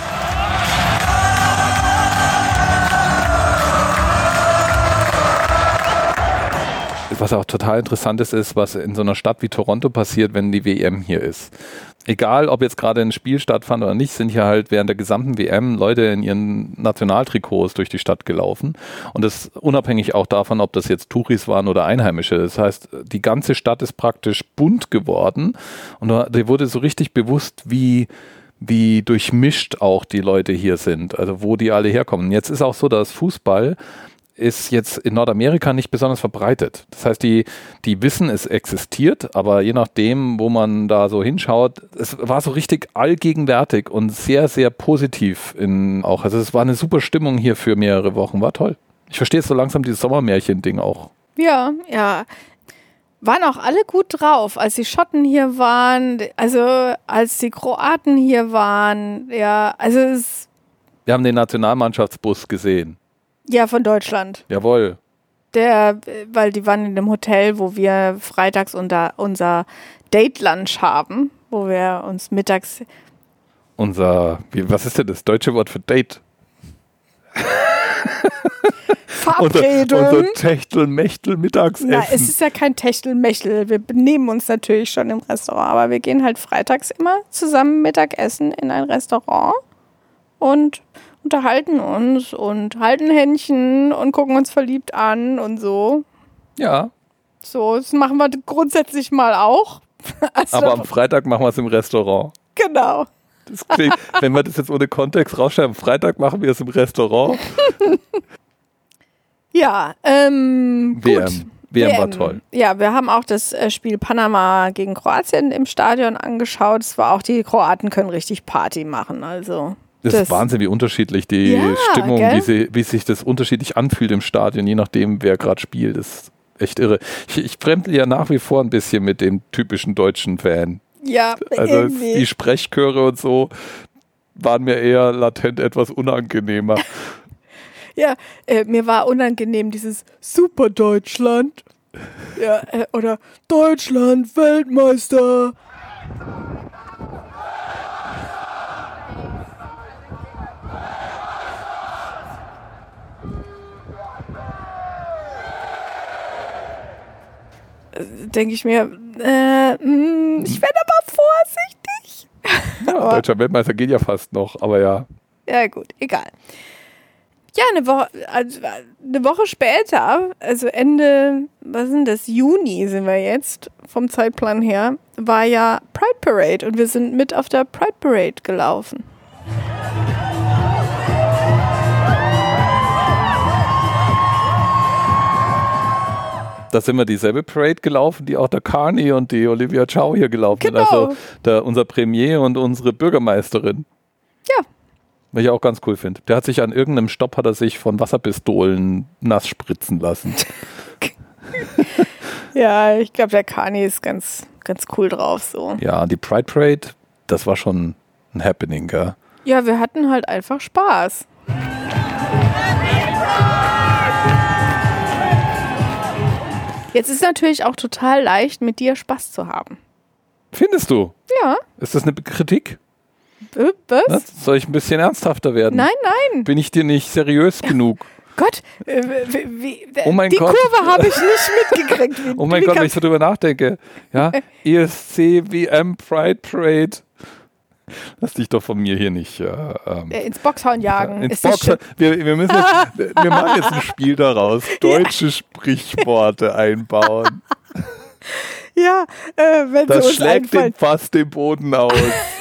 Was auch total interessant ist, was in so einer Stadt wie Toronto passiert, wenn die WM hier ist. Egal, ob jetzt gerade ein Spiel stattfand oder nicht, sind hier halt während der gesamten WM Leute in ihren Nationaltrikots durch die Stadt gelaufen. Und das unabhängig auch davon, ob das jetzt Touris waren oder Einheimische. Das heißt, die ganze Stadt ist praktisch bunt geworden. Und da wurde so richtig bewusst, wie durchmischt auch die Leute hier sind. Also wo die alle herkommen. Jetzt ist auch so, dass Fußball ist jetzt in Nordamerika nicht besonders verbreitet. Das heißt, die wissen, es existiert, aber je nachdem, wo man da so hinschaut, es war so richtig allgegenwärtig und sehr, sehr positiv auch. Also es war eine super Stimmung hier für mehrere Wochen, war toll. Ich verstehe jetzt so langsam dieses Sommermärchen-Ding auch. Ja. Waren auch alle gut drauf, als die Schotten hier waren, also als die Kroaten hier waren, ja, also wir haben den Nationalmannschaftsbus gesehen. Ja, von Deutschland. Jawohl. Weil die waren in dem Hotel, wo wir freitags unser Date-Lunch haben, wo wir uns mittags was ist denn das deutsche Wort für Date? Verabredung. Unser Techtel-Mechtel-Mittagsessen. Na, es ist ja kein Techtel-Mechtel. Wir benehmen uns natürlich schon im Restaurant, aber wir gehen halt freitags immer zusammen Mittagessen in ein Restaurant und unterhalten uns und halten Händchen und gucken uns verliebt an und so. Ja. So, das machen wir grundsätzlich mal auch. Also, aber am Freitag machen wir es im Restaurant. Genau. Das klingt, wenn wir das jetzt ohne Kontext rausschreiben, Freitag machen wir es im Restaurant. Ja, gut. WM war toll. Ja, wir haben auch das Spiel Panama gegen Kroatien im Stadion angeschaut. Es war auch, die Kroaten können richtig Party machen. Also das ist Wahnsinn, wie unterschiedlich die Stimmung, wie sich das unterschiedlich anfühlt im Stadion, je nachdem, wer gerade spielt. Das ist echt irre. Ich fremdle ja nach wie vor ein bisschen mit dem typischen deutschen Fan. Ja, also irgendwie. Die Sprechchöre und so waren mir eher latent etwas unangenehmer. Ja, mir war unangenehm dieses Super Deutschland. Ja, oder Deutschland Weltmeister. Denke ich mir, ich werde aber vorsichtig. Ja, deutscher Weltmeister geht ja fast noch, aber ja. Ja gut, egal. Ja, eine Woche später, also Ende, was sind das, Juni sind wir jetzt, vom Zeitplan her, war ja Pride Parade und wir sind mit auf der Pride Parade gelaufen. Da sind wir dieselbe Parade gelaufen, die auch der Carney und die Olivia Chow hier gelaufen sind. Genau. Also unser Premier und unsere Bürgermeisterin. Ja. Was ich auch ganz cool finde. Der hat sich an irgendeinem Stopp von Wasserpistolen nass spritzen lassen. Ja, ich glaube, der Carney ist ganz, ganz cool drauf so. Ja, die Pride Parade, das war schon ein Happening, gell? Ja, wir hatten halt einfach Spaß. Jetzt ist natürlich auch total leicht, mit dir Spaß zu haben. Findest du? Ja. Ist das eine Kritik? Was? Soll ich ein bisschen ernsthafter werden? Nein, nein. Bin ich dir nicht seriös genug? Gott, oh mein die Gott. Kurve habe ich nicht mitgekriegt. Oh mein Gott, wenn ich so drüber nachdenke. Ja, ESC, WM, Pride Parade. Lass dich doch von mir hier nicht ins Boxhorn jagen. Ins Boxhorn. Wir müssen wir machen jetzt ein Spiel daraus. Deutsche Sprichworte einbauen. Ja, wenn das sie uns schlägt einfallen. fast den Boden aus.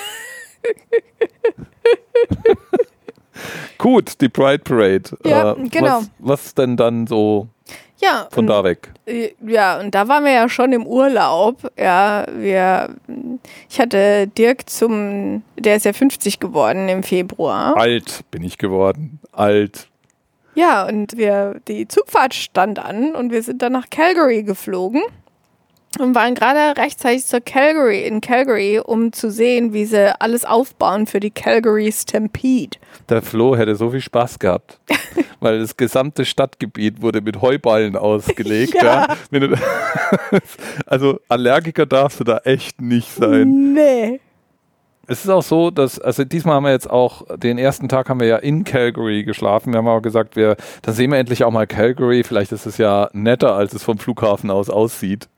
Gut, die Pride Parade. Ja, genau. Was denn dann so von da weg? Ja, und da waren wir ja schon im Urlaub. Ja, ich hatte Dirk der ist ja 50 geworden im Februar. Alt bin ich geworden. Alt. Ja, und die Zugfahrt stand an und wir sind dann nach Calgary geflogen. Und waren gerade rechtzeitig in Calgary, um zu sehen, wie sie alles aufbauen für die Calgary Stampede. Der Flo hätte so viel Spaß gehabt, weil das gesamte Stadtgebiet wurde mit Heuballen ausgelegt. Ja. Ja. Also Allergiker darfst du da echt nicht sein. Nee. Es ist auch so, also diesmal haben wir jetzt auch, den ersten Tag haben wir ja in Calgary geschlafen. Wir haben auch gesagt, dann sehen wir endlich auch mal Calgary. Vielleicht ist es ja netter, als es vom Flughafen aus aussieht.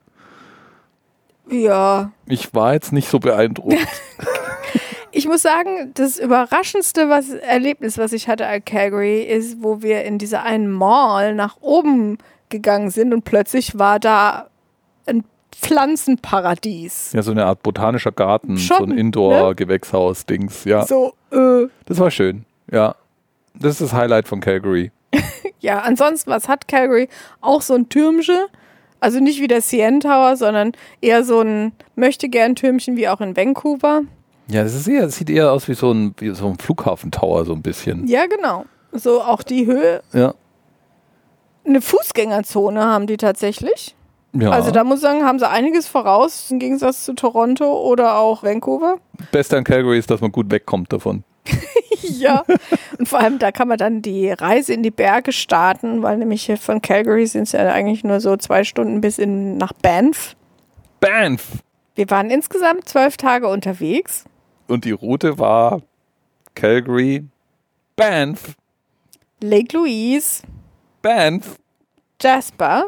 Ja. Ich war jetzt nicht so beeindruckt. Ich muss sagen, das überraschendste Erlebnis, was ich hatte an Calgary, ist, wo wir in dieser einen Mall nach oben gegangen sind und plötzlich war da ein Pflanzenparadies. Ja, so eine Art botanischer Garten, Schon, so ein Indoor-Gewächshaus-Dings. Ja. So, Das war schön, ja. Das ist das Highlight von Calgary. Ja, ansonsten, was hat Calgary? Auch so ein Türmchen. Also nicht wie der CN Tower, sondern eher so ein Möchtegern-Türmchen wie auch in Vancouver. Ja, das sieht eher aus wie so ein Flughafentower, so ein bisschen. Ja, genau. So auch die Höhe. Ja. Eine Fußgängerzone haben die tatsächlich. Ja. Also da muss ich sagen, haben sie einiges voraus, im Gegensatz zu Toronto oder auch Vancouver. Beste an Calgary ist, dass man gut wegkommt davon. Ja, und vor allem da kann man dann die Reise in die Berge starten, weil nämlich hier von Calgary sind es ja eigentlich nur so 2 Stunden bis nach Banff. Banff! Wir waren insgesamt 12 Tage unterwegs. Und die Route war Calgary, Banff, Lake Louise, Banff, Jasper,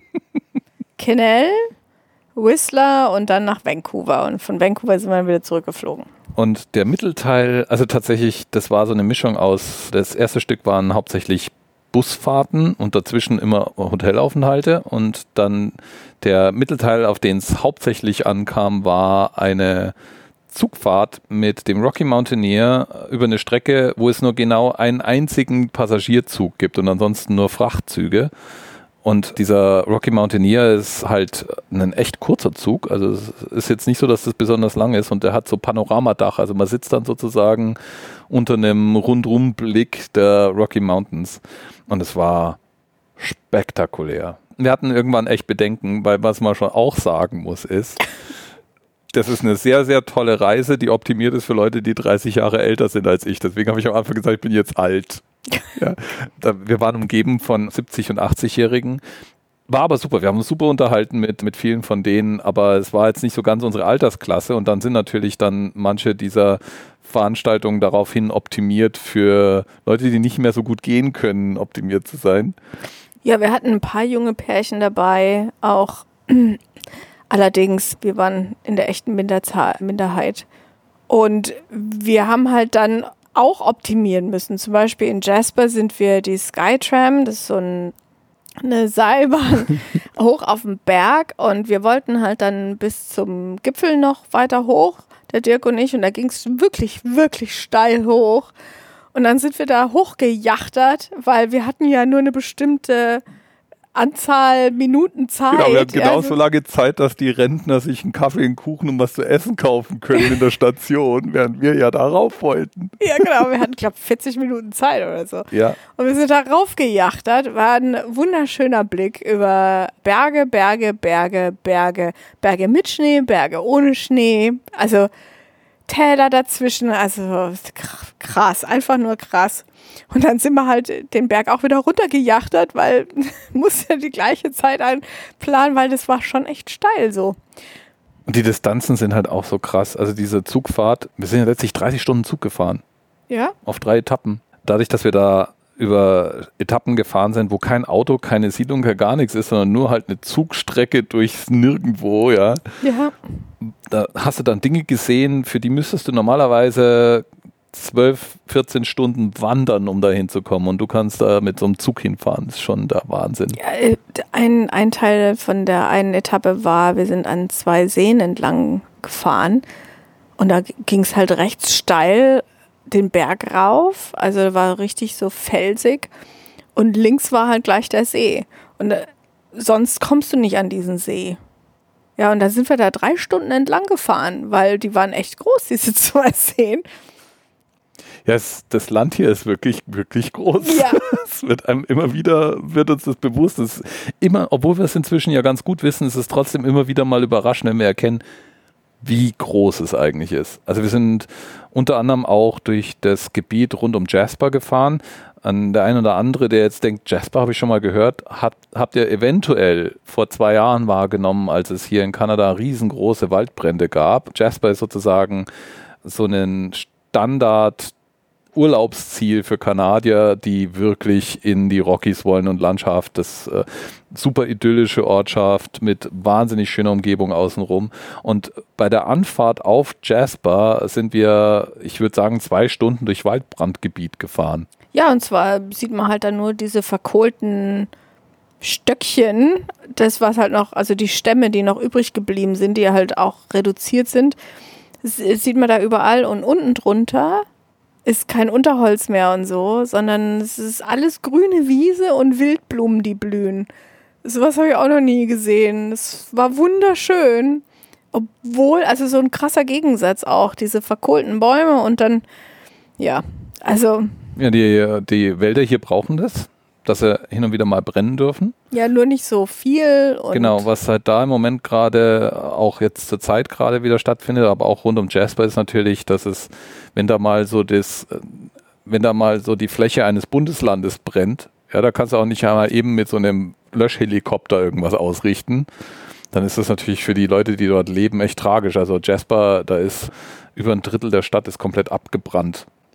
Quesnel, Whistler und dann nach Vancouver. Und von Vancouver sind wir dann wieder zurückgeflogen. Und der Mittelteil, also tatsächlich, das war so eine Mischung aus, das erste Stück waren hauptsächlich Busfahrten und dazwischen immer Hotelaufenthalte und dann der Mittelteil, auf den es hauptsächlich ankam, war eine Zugfahrt mit dem Rocky Mountaineer über eine Strecke, wo es nur genau einen einzigen Passagierzug gibt und ansonsten nur Frachtzüge. Und dieser Rocky Mountaineer ist halt ein echt kurzer Zug. Also es ist jetzt nicht so, dass das besonders lang ist und der hat so Panoramadach. Also man sitzt dann sozusagen unter einem Rundumblick der Rocky Mountains. Und es war spektakulär. Wir hatten irgendwann echt Bedenken, weil was man schon auch sagen muss ist, das ist eine sehr, sehr tolle Reise, die optimiert ist für Leute, die 30 Jahre älter sind als ich. Deswegen habe ich am Anfang gesagt, ich bin jetzt alt. Ja, wir waren umgeben von 70- und 80-Jährigen. War aber super. Wir haben uns super unterhalten mit vielen von denen, aber es war jetzt nicht so ganz unsere Altersklasse. Und dann sind natürlich dann manche dieser Veranstaltungen daraufhin optimiert für Leute, die nicht mehr so gut gehen können, optimiert zu sein. Ja, wir hatten ein paar junge Pärchen dabei, auch allerdings, wir waren in der echten Minderheit. Und wir haben halt dann auch optimieren müssen. Zum Beispiel in Jasper sind wir die Skytram, das ist so eine Seilbahn hoch auf den Berg und wir wollten halt dann bis zum Gipfel noch weiter hoch, der Dirk und ich, und da ging es wirklich, wirklich steil hoch. Und dann sind wir da hochgejachtert, weil wir hatten ja nur eine bestimmte Anzahl Minuten Zeit. Genau, wir hatten genauso lange Zeit, dass die Rentner sich einen Kaffee, einen Kuchen und was zu essen kaufen können in der Station, während wir ja da rauf wollten. Ja, genau, wir hatten, glaube ich, 40 Minuten Zeit oder so. Ja. Und wir sind da raufgejachtert, war ein wunderschöner Blick über Berge, Berge, Berge, Berge, Berge mit Schnee, Berge ohne Schnee, also Täler dazwischen, also krass, einfach nur krass. Und dann sind wir halt den Berg auch wieder runtergejachtert, weil muss ja die gleiche Zeit einplanen, weil das war schon echt steil so. Und die Distanzen sind halt auch so krass. Also diese Zugfahrt, wir sind ja letztlich 30 Stunden Zug gefahren. Ja. Auf 3 Etappen. Dadurch, dass wir da über Etappen gefahren sind, wo kein Auto, keine Siedlung, gar nichts ist, sondern nur halt eine Zugstrecke durchs Nirgendwo, ja. Ja. Da hast du dann Dinge gesehen, für die müsstest du normalerweise 12, 14 Stunden wandern, um da hinzukommen. Und du kannst da mit so einem Zug hinfahren. Das ist schon der Wahnsinn. Ja, ein Teil von der einen Etappe war, wir sind an 2 Seen entlang gefahren. Und da ging es halt rechts steil den Berg rauf. Also war richtig so felsig. Und links war halt gleich der See. Und sonst kommst du nicht an diesen See. Ja, und da sind wir da 3 Stunden entlang gefahren, weil die waren echt groß, diese 2 Seen. Ja, das Land hier ist wirklich, wirklich groß. Ja. Es wird einem immer wieder, wird uns das bewusst. Das immer, obwohl wir es inzwischen ja ganz gut wissen, ist es trotzdem immer wieder mal überraschend, wenn wir erkennen, wie groß es eigentlich ist. Also wir sind unter anderem auch durch das Gebiet rund um Jasper gefahren. An der ein oder andere, der jetzt denkt, Jasper habe ich schon mal gehört, habt ihr eventuell vor 2 Jahren wahrgenommen, als es hier in Kanada riesengroße Waldbrände gab. Jasper ist sozusagen so ein Standard Urlaubsziel für Kanadier, die wirklich in die Rockies wollen und Landschaft, das super idyllische Ortschaft mit wahnsinnig schöner Umgebung außenrum. Und bei der Anfahrt auf Jasper sind wir, ich würde sagen, 2 Stunden durch Waldbrandgebiet gefahren. Ja, und zwar sieht man halt dann nur diese verkohlten Stöckchen, das was halt noch, also die Stämme, die noch übrig geblieben sind, die halt auch reduziert sind, das sieht man da überall. Und unten drunter ist kein Unterholz mehr und so, sondern es ist alles grüne Wiese und Wildblumen, die blühen. Sowas habe ich auch noch nie gesehen. Es war wunderschön. Obwohl, also so ein krasser Gegensatz auch, diese verkohlten Bäume und dann, ja, also. Ja, die Wälder hier brauchen das, dass sie hin und wieder mal brennen dürfen. Ja, nur nicht so viel. Und genau, was halt da im Moment gerade, auch jetzt zur Zeit gerade wieder stattfindet, aber auch rund um Jasper ist natürlich, dass es, wenn da mal so die Fläche eines Bundeslandes brennt, ja, da kannst du auch nicht einmal eben mit so einem Löschhelikopter irgendwas ausrichten. Dann ist das natürlich für die Leute, die dort leben, echt tragisch. Also Jasper, da ist über 1/3 der Stadt ist komplett abgebrannt.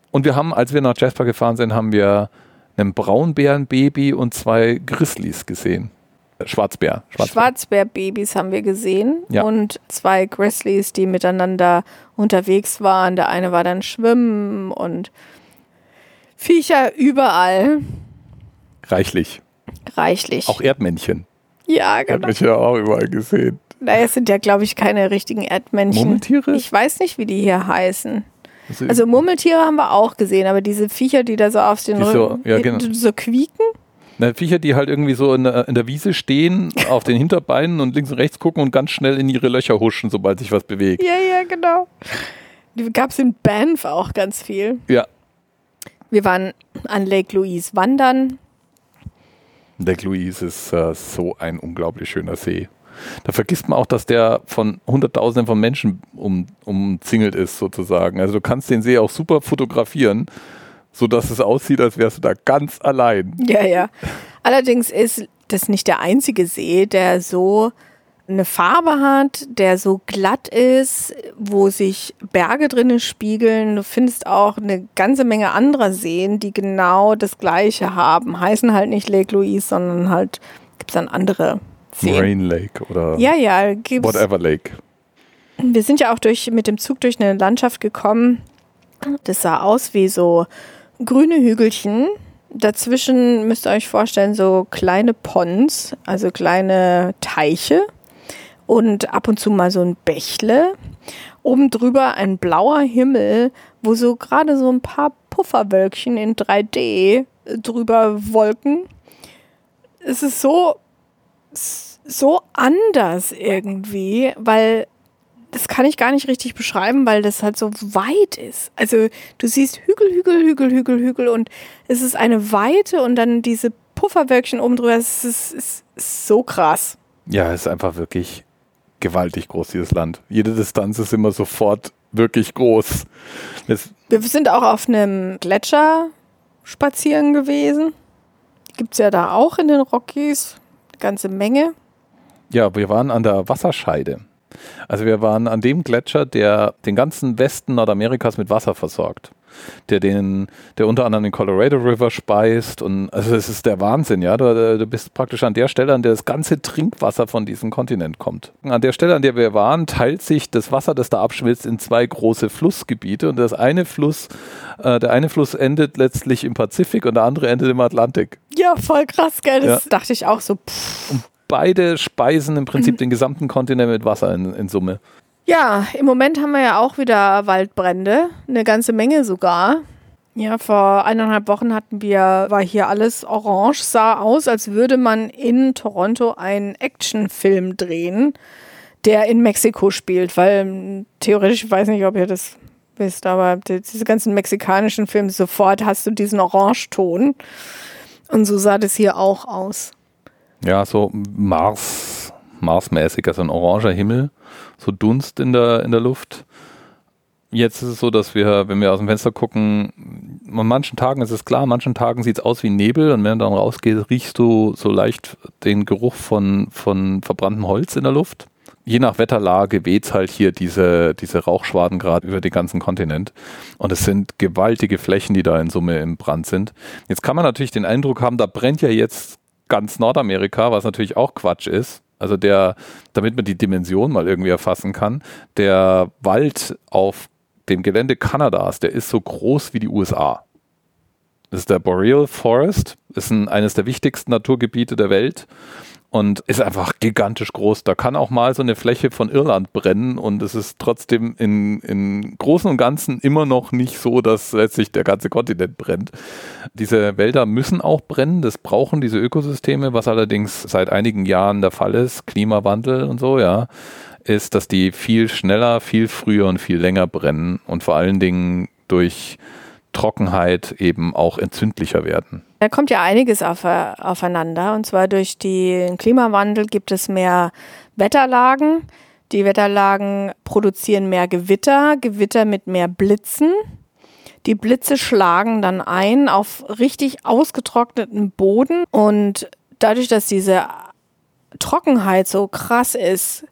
Und wir haben, als wir nach Jasper gefahren sind, haben wir einen Braunbärenbaby und 2 Grizzlies gesehen. Schwarzbärbabys haben wir gesehen Ja. und 2 Grizzlies, die miteinander unterwegs waren. Der eine war dann schwimmen und Viecher überall. Reichlich. Auch Erdmännchen. Ja, genau. Hab ich ja auch überall gesehen. Naja, es sind ja, glaube ich, keine richtigen Erdmännchen. Murmeltiere? Ich weiß nicht, wie die hier heißen. Also Murmeltiere haben wir auch gesehen, aber diese Viecher, die da so auf den Rücken genau. so quieken. Na, Viecher, die halt irgendwie so in der Wiese stehen, auf den Hinterbeinen und links und rechts gucken und ganz schnell in ihre Löcher huschen, sobald sich was bewegt. Ja, genau. Die gab es in Banff auch ganz viel. Ja. Wir waren an Lake Louise wandern. Lake Louise ist so ein unglaublich schöner See. Da vergisst man auch, dass der von Hunderttausenden von Menschen umzingelt ist, sozusagen. Also du kannst den See auch super fotografieren, sodass es aussieht, als wärst du da ganz allein. Ja. Allerdings ist das nicht der einzige See, der so eine Farbe hat, der so glatt ist, wo sich Berge drinnen spiegeln. Du findest auch eine ganze Menge anderer Seen, die genau das Gleiche haben. Heißen halt nicht Lake Louise, sondern halt gibt es dann andere Seen. Moraine Lake oder Ja, gibt's. whatever Lake. Wir sind ja auch mit dem Zug durch eine Landschaft gekommen. Das sah aus wie so grüne Hügelchen. Dazwischen müsst ihr euch vorstellen, so kleine Ponds, also kleine Teiche. Und ab und zu mal so ein Bächle. Oben drüber ein blauer Himmel, wo so gerade so ein paar Pufferwölkchen in 3D drüber wolken. Es ist so anders irgendwie, weil das kann ich gar nicht richtig beschreiben, weil das halt so weit ist. Also du siehst Hügel und es ist eine Weite und dann diese Pufferwölkchen oben drüber. Es ist so krass. Ja, es ist einfach wirklich gewaltig groß, dieses Land. Jede Distanz ist immer sofort wirklich groß. Wir sind auch auf einem Gletscher spazieren gewesen. Gibt es ja da auch in den Rockies eine ganze Menge. Ja, wir waren an der Wasserscheide. Also wir waren an dem Gletscher, der den ganzen Westen Nordamerikas mit Wasser versorgt. Der unter anderem den Colorado River speist. Und also es ist der Wahnsinn, ja. Du bist praktisch an der Stelle, an der das ganze Trinkwasser von diesem Kontinent kommt. An der Stelle, an der wir waren, teilt sich das Wasser, das da abschmilzt, in 2 große Flussgebiete. Und der eine Fluss endet letztlich im Pazifik und der andere endet im Atlantik. Ja, voll krass, gell? Das dachte ich auch so. Und beide speisen im Prinzip den gesamten Kontinent mit Wasser in Summe. Ja, im Moment haben wir ja auch wieder Waldbrände, eine ganze Menge sogar. Ja, vor 1,5 Wochen war hier alles orange, sah aus, als würde man in Toronto einen Actionfilm drehen, der in Mexiko spielt, weil theoretisch, ich weiß nicht, ob ihr das wisst, aber diese ganzen mexikanischen Filme, sofort hast du diesen Orangeton und so sah das hier auch aus. Ja, so Marsmäßig, also ein oranger Himmel, so Dunst in der Luft. Jetzt ist es so, dass wir, wenn wir aus dem Fenster gucken, an manchen Tagen ist es klar, an manchen Tagen sieht es aus wie Nebel und wenn du dann rausgehst, riechst du so leicht den Geruch von verbranntem Holz in der Luft. Je nach Wetterlage weht es halt hier diese Rauchschwaden gerade über den ganzen Kontinent. Und es sind gewaltige Flächen, die da in Summe im Brand sind. Jetzt kann man natürlich den Eindruck haben, da brennt ja jetzt ganz Nordamerika, was natürlich auch Quatsch ist. Also damit man die Dimension mal irgendwie erfassen kann, der Wald auf dem Gelände Kanadas, der ist so groß wie die USA. Das ist der Boreal Forest, ist eines der wichtigsten Naturgebiete der Welt und ist einfach gigantisch groß. Da kann auch mal so eine Fläche von Irland brennen und es ist trotzdem in Großen und Ganzen immer noch nicht so, dass letztlich der ganze Kontinent brennt. Diese Wälder müssen auch brennen, das brauchen diese Ökosysteme, was allerdings seit einigen Jahren der Fall ist, Klimawandel und so, ja, ist, dass die viel schneller, viel früher und viel länger brennen und vor allen Dingen durch Trockenheit eben auch entzündlicher werden. Da kommt ja einiges aufeinander und zwar durch den Klimawandel gibt es mehr Wetterlagen. Die Wetterlagen produzieren mehr Gewitter mit mehr Blitzen. Die Blitze schlagen dann ein auf richtig ausgetrockneten Boden und dadurch, dass diese Trockenheit so krass ist,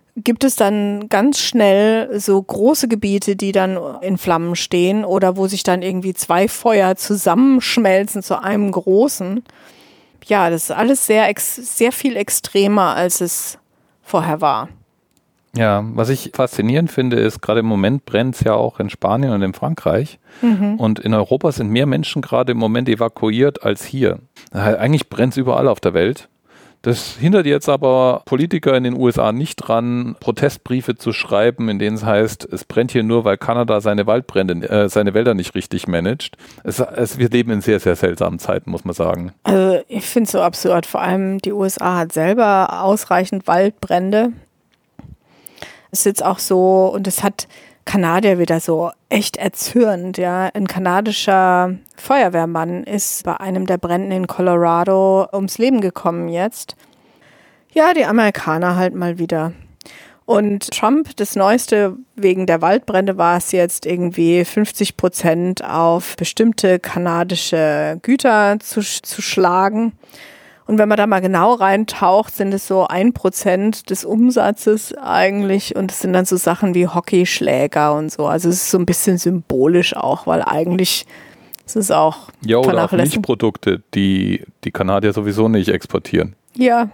gibt es dann ganz schnell so große Gebiete, die dann in Flammen stehen oder wo sich dann irgendwie 2 Feuer zusammenschmelzen zu einem großen. Ja, das ist alles sehr viel extremer, als es vorher war. Ja, was ich faszinierend finde, ist, gerade im Moment brennt es ja auch in Spanien und in Frankreich. Und in Europa sind mehr Menschen gerade im Moment evakuiert als hier. Eigentlich brennt es überall auf der Welt. Das hindert jetzt aber Politiker in den USA nicht dran, Protestbriefe zu schreiben, in denen es heißt, es brennt hier nur, weil Kanada seine Wälder nicht richtig managt. Wir leben in sehr, sehr seltsamen Zeiten, muss man sagen. Also ich finde es so absurd. Vor allem die USA hat selber ausreichend Waldbrände. Es ist jetzt auch so, und es hat Kanadier wieder so echt erzürnt, ja. Ein kanadischer Feuerwehrmann ist bei einem der Brände in Colorado ums Leben gekommen jetzt. Ja, die Amerikaner halt mal wieder. Und Trump, das Neueste wegen der Waldbrände war es jetzt irgendwie 50% auf bestimmte kanadische Güter zu schlagen. Und wenn man da mal genau reintaucht, sind es so 1% des Umsatzes eigentlich. Und es sind dann so Sachen wie Hockeyschläger und so. Also es ist so ein bisschen symbolisch auch, weil eigentlich ist es auch ja, oder auch Milchprodukte, die Kanadier sowieso nicht exportieren. Ja.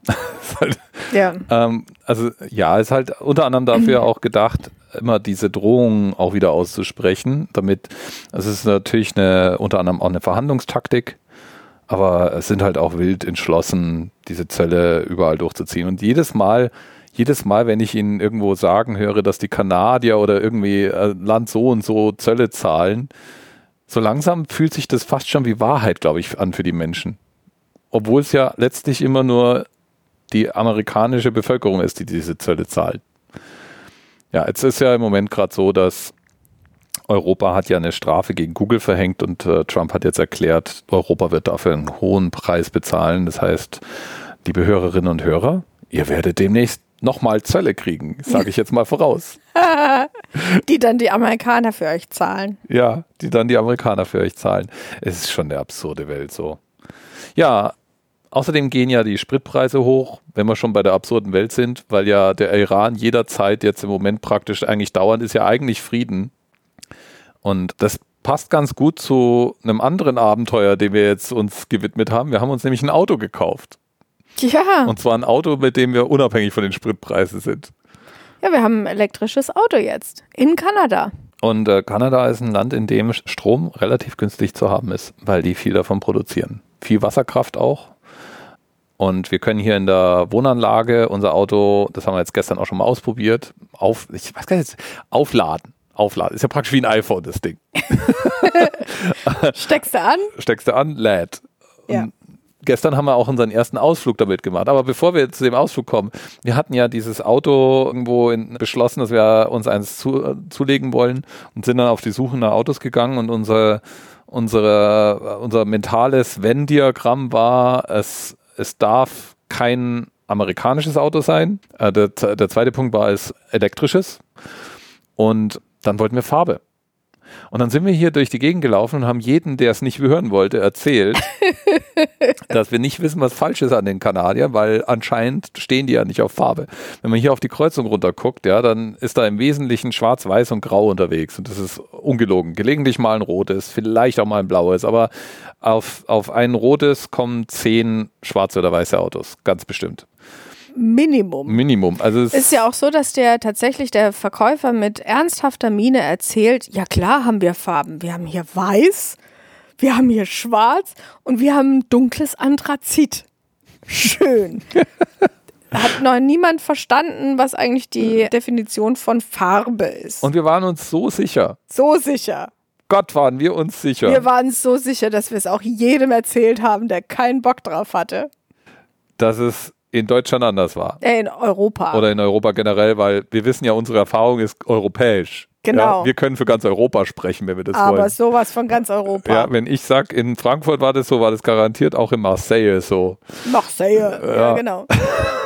Ja. Also ja, ist halt unter anderem dafür auch gedacht, immer diese Drohungen auch wieder auszusprechen. Damit, also es ist natürlich unter anderem auch eine Verhandlungstaktik. Aber es sind halt auch wild entschlossen, diese Zölle überall durchzuziehen. Und jedes Mal, wenn ich ihnen irgendwo sagen höre, dass die Kanadier oder irgendwie Land so und so Zölle zahlen, so langsam fühlt sich das fast schon wie Wahrheit, glaube ich, an für die Menschen. Obwohl es ja letztlich immer nur die amerikanische Bevölkerung ist, die diese Zölle zahlt. Ja, jetzt ist ja im Moment gerade so, dass Europa hat ja eine Strafe gegen Google verhängt und Trump hat jetzt erklärt, Europa wird dafür einen hohen Preis bezahlen. Das heißt, liebe Hörerinnen und Hörer, ihr werdet demnächst nochmal Zölle kriegen, sage ich jetzt mal voraus. Die dann die Amerikaner für euch zahlen. Ja, die dann die Amerikaner für euch zahlen. Es ist schon eine absurde Welt so. Ja, außerdem gehen ja die Spritpreise hoch, wenn wir schon bei der absurden Welt sind, weil ja der Iran jederzeit jetzt im Moment praktisch eigentlich dauernd ist ja eigentlich Frieden. Und das passt ganz gut zu einem anderen Abenteuer, dem wir jetzt uns gewidmet haben. Wir haben uns nämlich ein Auto gekauft. Ja. Und zwar ein Auto, mit dem wir unabhängig von den Spritpreisen sind. Ja, wir haben ein elektrisches Auto jetzt in Kanada. Und Kanada ist ein Land, in dem Strom relativ günstig zu haben ist, weil die viel davon produzieren. Viel Wasserkraft auch. Und wir können hier in der Wohnanlage unser Auto, das haben wir jetzt gestern auch schon mal ausprobiert, aufladen. Ist ja praktisch wie ein iPhone, das Ding. Steckst du an, lädt. Ja. Gestern haben wir auch unseren ersten Ausflug damit gemacht. Aber bevor wir zu dem Ausflug kommen, wir hatten ja dieses Auto irgendwo beschlossen, dass wir uns eins zulegen wollen und sind dann auf die Suche nach Autos gegangen und unser mentales Venn-Diagramm war, es darf kein amerikanisches Auto sein. Der zweite Punkt war es elektrisches. Und dann wollten wir Farbe. Und dann sind wir hier durch die Gegend gelaufen und haben jeden, der es nicht hören wollte, erzählt, dass wir nicht wissen, was falsch ist an den Kanadiern, weil anscheinend stehen die ja nicht auf Farbe. Wenn man hier auf die Kreuzung runterguckt, ja, dann ist da im Wesentlichen schwarz, weiß und grau unterwegs. Und das ist ungelogen. Gelegentlich mal ein rotes, vielleicht auch mal ein blaues, aber auf ein rotes kommen 10 schwarze oder weiße Autos. Ganz bestimmt. Minimum. Also es ist ja auch so, dass der Verkäufer mit ernsthafter Miene erzählt, ja klar haben wir Farben. Wir haben hier weiß, wir haben hier schwarz und wir haben dunkles Anthrazit. Schön. Hat noch niemand verstanden, was eigentlich die Definition von Farbe ist. Und wir waren uns so sicher. So sicher. Gott, waren wir uns sicher. Wir waren so sicher, dass wir es auch jedem erzählt haben, der keinen Bock drauf hatte. Dass es in Deutschland anders war. In Europa. Oder in Europa generell, weil wir wissen ja, unsere Erfahrung ist europäisch. Genau. Ja, wir können für ganz Europa sprechen, wenn wir das wollen. Aber sowas von ganz Europa. Ja, wenn ich sage, in Frankfurt war das so, war das garantiert auch in Marseille so. Marseille, ja genau.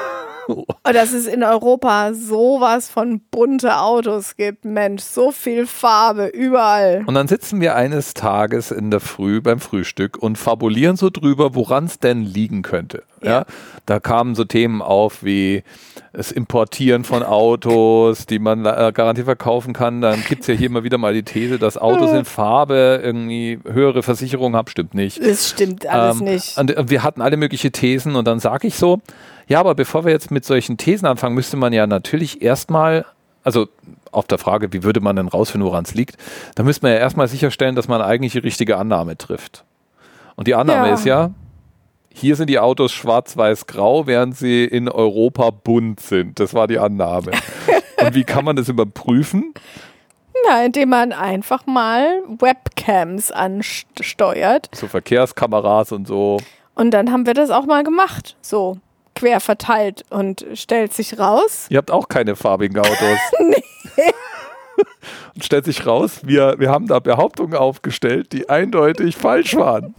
dass es in Europa sowas von bunte Autos gibt. Mensch, so viel Farbe überall. Und dann sitzen wir eines Tages in der Früh beim Frühstück und fabulieren so drüber, woran es denn liegen könnte. Ja. Da kamen so Themen auf wie das Importieren von Autos, die man garantiert verkaufen kann. Dann gibt es ja hier immer wieder mal die These, dass Autos in Farbe irgendwie höhere Versicherungen haben. Stimmt nicht. Das stimmt alles nicht. Und wir hatten alle möglichen Thesen und dann sage ich so, ja, aber bevor wir jetzt mit solchen Thesen anfangen, müsste man ja natürlich erstmal, also auf der Frage, wie würde man denn rausfinden, woran es liegt, da müsste man ja erstmal sicherstellen, dass man eigentlich die richtige Annahme trifft. Und die Annahme ist ja, hier sind die Autos schwarz-weiß-grau, während sie in Europa bunt sind. Das war die Annahme. Und wie kann man das überprüfen? Ja, indem man einfach mal Webcams ansteuert. So Verkehrskameras und so. Und dann haben wir das auch mal gemacht. So quer verteilt und stellt sich raus. Ihr habt auch keine farbigen Autos. Nee. Und stellt sich raus, wir haben da Behauptungen aufgestellt, die eindeutig falsch waren.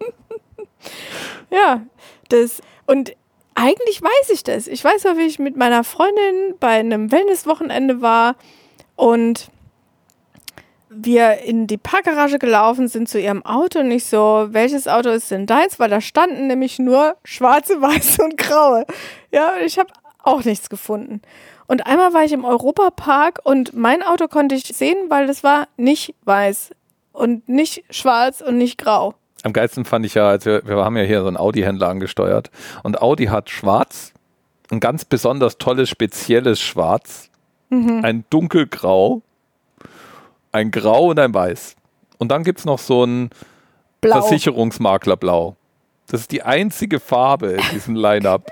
Ja, und eigentlich weiß ich das. Ich weiß auch, wie ich mit meiner Freundin bei einem Wellnesswochenende war und wir in die Parkgarage gelaufen sind zu ihrem Auto und ich so, welches Auto ist denn deins? Weil da standen nämlich nur schwarze, weiße und graue. Ja, und ich habe auch nichts gefunden. Und einmal war ich im Europapark und mein Auto konnte ich sehen, weil das war nicht weiß und nicht schwarz und nicht grau. Am geilsten fand ich ja, als wir haben ja hier so einen Audi-Händler angesteuert und Audi hat schwarz, ein ganz besonders tolles, spezielles Schwarz, ein dunkelgrau, ein Grau und ein Weiß. Und dann gibt es noch so ein Blau. Versicherungsmaklerblau. Das ist die einzige Farbe in diesem Line-Up.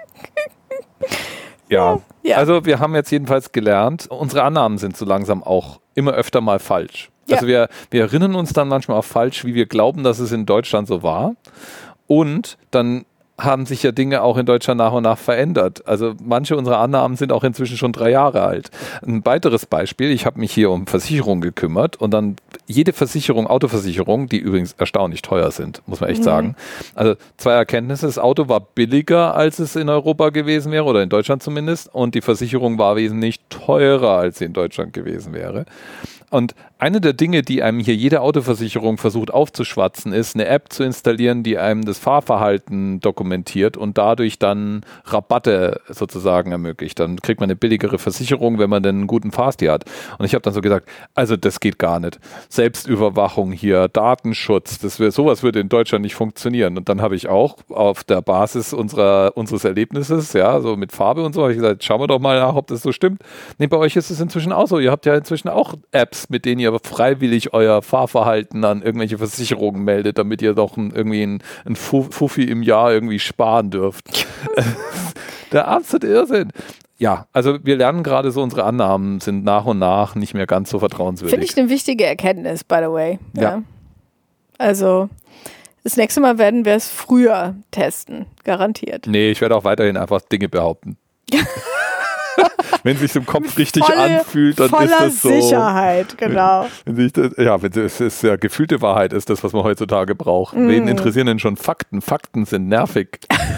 Ja, also wir haben jetzt jedenfalls gelernt, unsere Annahmen sind so langsam auch immer öfter mal falsch. Also wir erinnern uns dann manchmal auch falsch, wie wir glauben, dass es in Deutschland so war. Und dann haben sich ja Dinge auch in Deutschland nach und nach verändert. Also manche unserer Annahmen sind auch inzwischen schon 3 Jahre alt. Ein weiteres Beispiel, ich habe mich hier um Versicherungen gekümmert und dann jede Versicherung, Autoversicherung, die übrigens erstaunlich teuer sind, muss man echt sagen. Also 2 Erkenntnisse, das Auto war billiger, als es in Europa gewesen wäre oder in Deutschland zumindest und die Versicherung war wesentlich teurer, als sie in Deutschland gewesen wäre. Und eine der Dinge, die einem hier jede Autoversicherung versucht aufzuschwatzen, ist, eine App zu installieren, die einem das Fahrverhalten dokumentiert und dadurch dann Rabatte sozusagen ermöglicht. Dann kriegt man eine billigere Versicherung, wenn man denn einen guten Fahrstil hat. Und ich habe dann so gesagt, also das geht gar nicht. Selbstüberwachung hier, Datenschutz, sowas würde in Deutschland nicht funktionieren. Und dann habe ich auch auf der Basis unseres Erlebnisses, ja, so mit Farbe und so, habe ich gesagt, schauen wir doch mal nach, ob das so stimmt. Nee, bei euch ist es inzwischen auch so. Ihr habt ja inzwischen auch Apps, mit denen ihr freiwillig euer Fahrverhalten an irgendwelche Versicherungen meldet, damit ihr doch irgendwie ein Fuffi im Jahr irgendwie sparen dürft. Der absolute Irrsinn. Ja, also wir lernen gerade so, unsere Annahmen sind nach und nach nicht mehr ganz so vertrauenswürdig. Finde ich eine wichtige Erkenntnis, by the way. Ja. Also das nächste Mal werden wir es früher testen, garantiert. Nee, ich werde auch weiterhin einfach Dinge behaupten. Wenn es sich im Kopf richtig anfühlt, dann ist das so. Voller Sicherheit, genau. Wenn es ja gefühlte Wahrheit ist, das, was man heutzutage braucht. Wen interessieren denn schon Fakten? Fakten sind nervig.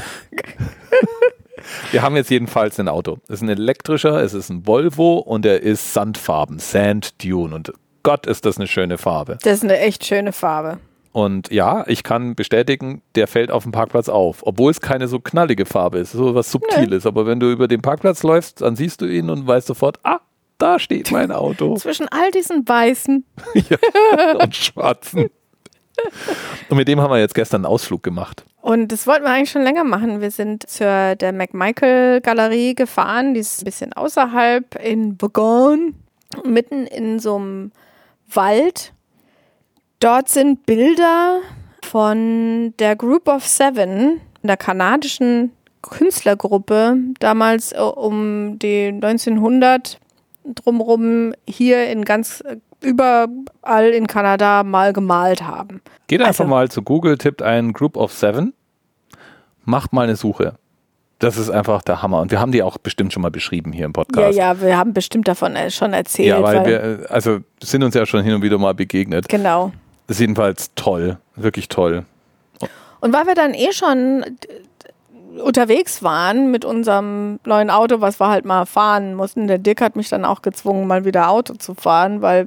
Wir haben jetzt jedenfalls ein Auto. Es ist ein elektrischer, es ist ein Volvo und er ist sandfarben, Sand Dune. Und Gott, ist das eine schöne Farbe. Das ist eine echt schöne Farbe. Und ja, ich kann bestätigen, der fällt auf dem Parkplatz auf, obwohl es keine so knallige Farbe ist, so was Subtiles. Aber wenn du über den Parkplatz läufst, dann siehst du ihn und weißt sofort, da steht mein Auto. Zwischen all diesen weißen und schwarzen. Und mit dem haben wir jetzt gestern einen Ausflug gemacht. Und das wollten wir eigentlich schon länger machen. Wir sind zur der McMichael-Galerie gefahren, die ist ein bisschen außerhalb in Bougon, mitten in so einem Wald. Dort sind Bilder von der Group of Seven, der kanadischen Künstlergruppe, damals um die 1900 drumherum hier in überall in Kanada mal gemalt haben. Geht einfach mal zu Google, tippt ein Group of Seven, macht mal eine Suche. Das ist einfach der Hammer. Und wir haben die auch bestimmt schon mal beschrieben hier im Podcast. Ja, wir haben bestimmt davon schon erzählt. Ja, weil wir sind uns ja schon hin und wieder mal begegnet. Genau. Das ist jedenfalls toll, wirklich toll. Und weil wir dann schon unterwegs waren mit unserem neuen Auto, was wir halt mal fahren mussten. Der Dick hat mich dann auch gezwungen, mal wieder Auto zu fahren, weil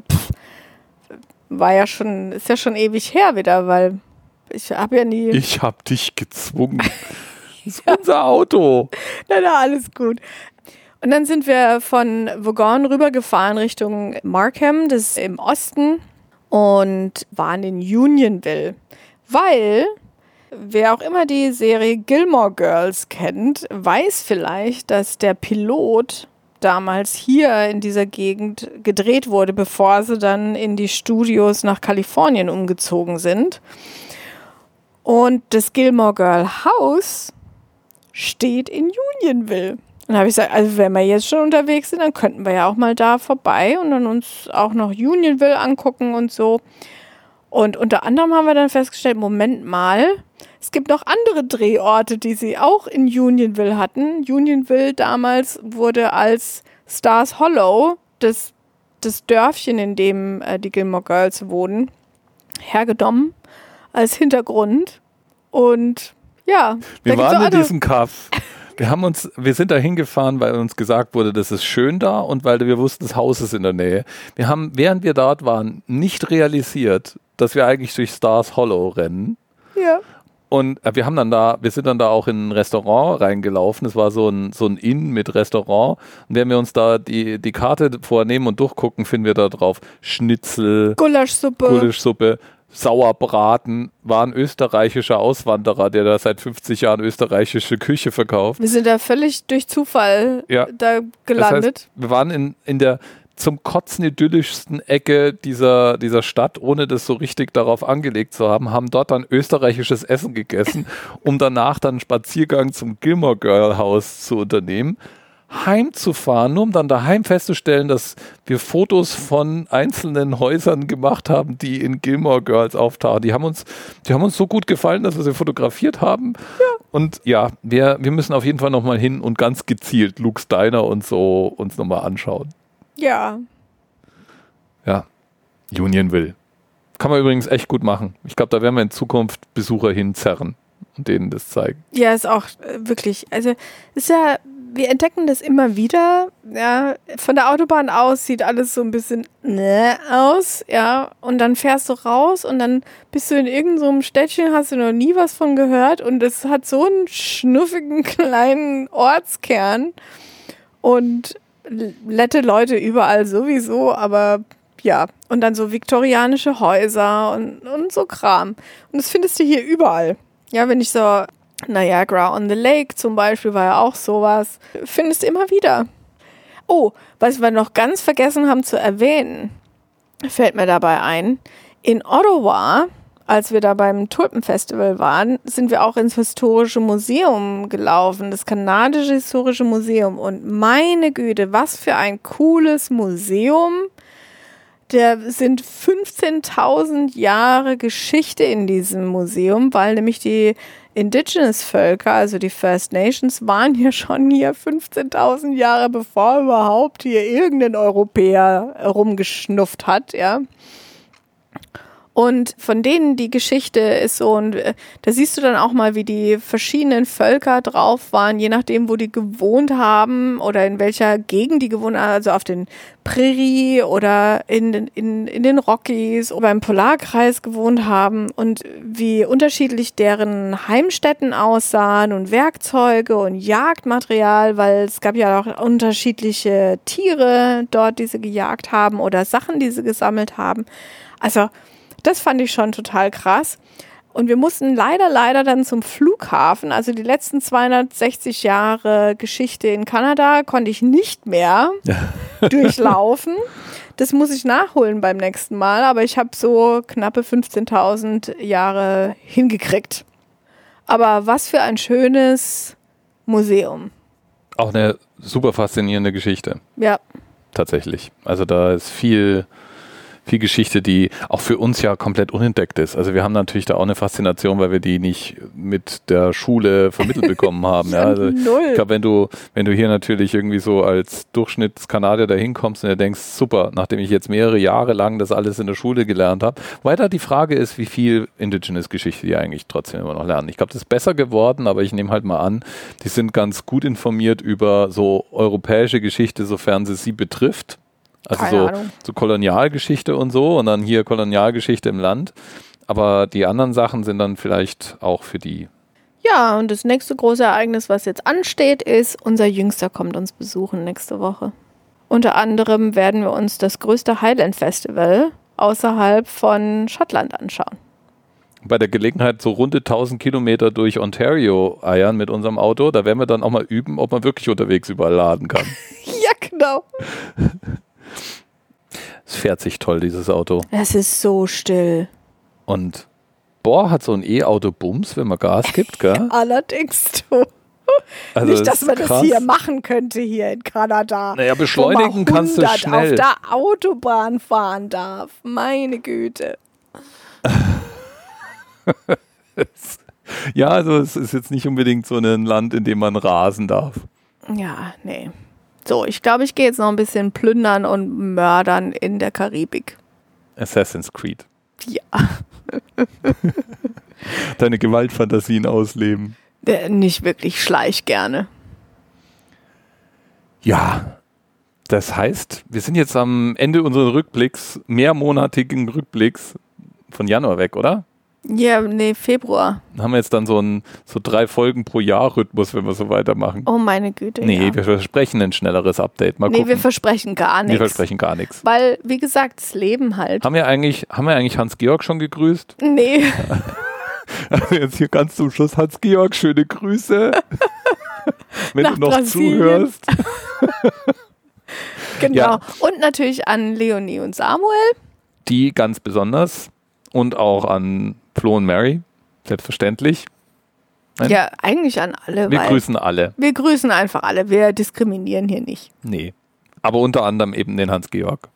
ist ja schon ewig her wieder, weil ich habe ja nie... Ich habe dich gezwungen. Das ist unser Auto. Na, alles gut. Und dann sind wir von Vaughan rübergefahren Richtung Markham, das ist im Osten, und waren in Unionville, weil... Wer auch immer die Serie Gilmore Girls kennt, weiß vielleicht, dass der Pilot damals hier in dieser Gegend gedreht wurde, bevor sie dann in die Studios nach Kalifornien umgezogen sind. Und das Gilmore Girl Haus steht in Unionville. Und da habe ich gesagt, also wenn wir jetzt schon unterwegs sind, dann könnten wir ja auch mal da vorbei und dann uns auch noch Unionville angucken und so. Und unter anderem haben wir dann festgestellt, Moment mal, es gibt noch andere Drehorte, die sie auch in Unionville hatten. Unionville damals wurde als Stars Hollow, das Dörfchen, in dem die Gilmore Girls wohnen, hergenommen als Hintergrund. Und ja, wir waren in diesem Kaff. Wir sind da hingefahren, weil uns gesagt wurde, das ist schön da und weil wir wussten, das Haus ist in der Nähe. Wir haben, während wir dort waren, nicht realisiert, dass wir eigentlich durch Stars Hollow rennen. Ja. Und wir sind dann da auch in ein Restaurant reingelaufen. Es war so ein Inn mit Restaurant. Und wenn wir uns da die Karte vornehmen und durchgucken, finden wir da drauf Schnitzel, Gulaschsuppe, Sauerbraten, war ein österreichischer Auswanderer, der da seit 50 Jahren österreichische Küche verkauft. Wir sind da völlig durch Zufall da gelandet. Das heißt, wir waren in der zum Kotzen idyllischsten Ecke dieser Stadt, ohne das so richtig darauf angelegt zu haben, haben dort dann österreichisches Essen gegessen, um danach dann einen Spaziergang zum Gilmore Girl Haus zu unternehmen, heimzufahren, nur um dann daheim festzustellen, dass wir Fotos von einzelnen Häusern gemacht haben, die in Gilmore Girls auftauchen. Die haben uns so gut gefallen, dass wir sie fotografiert haben. Ja. Und ja, wir müssen auf jeden Fall nochmal hin und ganz gezielt Luke's Diner und so uns nochmal anschauen. Ja. Ja, Unionville. Kann man übrigens echt gut machen. Ich glaube, da werden wir in Zukunft Besucher hinzerren und denen das zeigen. Ja, ist auch wirklich, also ist ja, wir entdecken das immer wieder, ja, von der Autobahn aus sieht alles so ein bisschen aus, ja, und dann fährst du raus und dann bist du in irgendeinem Städtchen, hast du noch nie was von gehört und es hat so einen schnuffigen kleinen Ortskern und nette Leute überall sowieso, aber ja, und dann so viktorianische Häuser und so Kram. Und das findest du hier überall. Ja, wenn ich so Niagara on the Lake zum Beispiel war ja auch sowas, findest du immer wieder. Oh, was wir noch ganz vergessen haben zu erwähnen, fällt mir dabei ein, in Ottawa, als wir da beim Tulpenfestival waren, sind wir auch ins Historische Museum gelaufen, das kanadische Historische Museum. Und meine Güte, was für ein cooles Museum. Da sind 15.000 Jahre Geschichte in diesem Museum, weil nämlich die Indigenous Völker, also die First Nations, waren ja schon hier 15.000 Jahre, bevor überhaupt hier irgendein Europäer rumgeschnufft hat, ja. Und von denen die Geschichte ist so, und da siehst du dann auch mal, wie die verschiedenen Völker drauf waren, je nachdem, wo die gewohnt haben oder in welcher Gegend die gewohnt haben, also auf den Prärie oder in den Rockies oder im Polarkreis gewohnt haben und wie unterschiedlich deren Heimstätten aussahen und Werkzeuge und Jagdmaterial, weil es gab ja auch unterschiedliche Tiere dort, die sie gejagt haben oder Sachen, die sie gesammelt haben. Also das fand ich schon total krass. Und wir mussten leider dann zum Flughafen. Also die letzten 260 Jahre Geschichte in Kanada konnte ich nicht mehr durchlaufen. Das muss ich nachholen beim nächsten Mal. Aber ich habe so knappe 15.000 Jahre hingekriegt. Aber was für ein schönes Museum. Auch eine super faszinierende Geschichte. Ja. Tatsächlich. Also da ist viel viel Geschichte, die auch für uns ja komplett unentdeckt ist. Also wir haben natürlich da auch eine Faszination, weil wir die nicht mit der Schule vermittelt bekommen haben. Ja, also ich glaube, wenn du hier natürlich irgendwie so als Durchschnittskanadier da hinkommst und dir denkst, super, nachdem ich jetzt mehrere Jahre lang das alles in der Schule gelernt habe. Weiter die Frage ist, wie viel Indigenous-Geschichte die eigentlich trotzdem immer noch lernen. Ich glaube, das ist besser geworden, aber ich nehme halt mal an, die sind ganz gut informiert über so europäische Geschichte, sofern sie betrifft. Also so Kolonialgeschichte und so und dann hier Kolonialgeschichte im Land. Aber die anderen Sachen sind dann vielleicht auch für die. Ja, und das nächste große Ereignis, was jetzt ansteht, ist, unser Jüngster kommt uns besuchen nächste Woche. Unter anderem werden wir uns das größte Highland Festival außerhalb von Schottland anschauen. Bei der Gelegenheit so runde 1000 Kilometer durch Ontario eiern mit unserem Auto. Da werden wir dann auch mal üben, ob man wirklich unterwegs überall laden kann. Ja, genau. Es fährt sich toll, dieses Auto. Es ist so still. Und hat so ein E-Auto Bums, wenn man Gas gibt, gell? Allerdings, du. Also nicht, dass man das hier machen könnte, hier in Kanada. Naja, beschleunigen kannst du schnell. Auf der Autobahn fahren darf. Meine Güte. Ja, also es ist jetzt nicht unbedingt so ein Land, in dem man rasen darf. Ja, nee. So, ich glaube, ich gehe jetzt noch ein bisschen plündern und mördern in der Karibik. Assassin's Creed. Ja. Deine Gewaltfantasien ausleben. Nicht wirklich, schleich gerne. Ja, das heißt, wir sind jetzt am Ende unseres Rückblicks, mehrmonatigen Rückblicks von Januar weg, oder? Ja, nee, Februar. Dann haben wir jetzt dann so 3 Folgen pro Jahr Rhythmus, wenn wir so weitermachen. Oh meine Güte, Nee, wir versprechen ein schnelleres Update. Mal gucken. Wir versprechen gar nichts. Wir versprechen gar nichts. Weil, wie gesagt, das Leben halt. Haben wir eigentlich Hans-Georg schon gegrüßt? Nee. Also jetzt hier ganz zum Schluss, Hans-Georg, schöne Grüße. Wenn Nach du noch Brasilien. zuhörst. Genau. Ja. Und natürlich an Leonie und Samuel. Die ganz besonders. Und auch an Flo und Mary, selbstverständlich. Nein? Ja, eigentlich an alle. Wir grüßen alle. Wir grüßen einfach alle. Wir diskriminieren hier nicht. Nee. Aber unter anderem eben den Hans-Georg.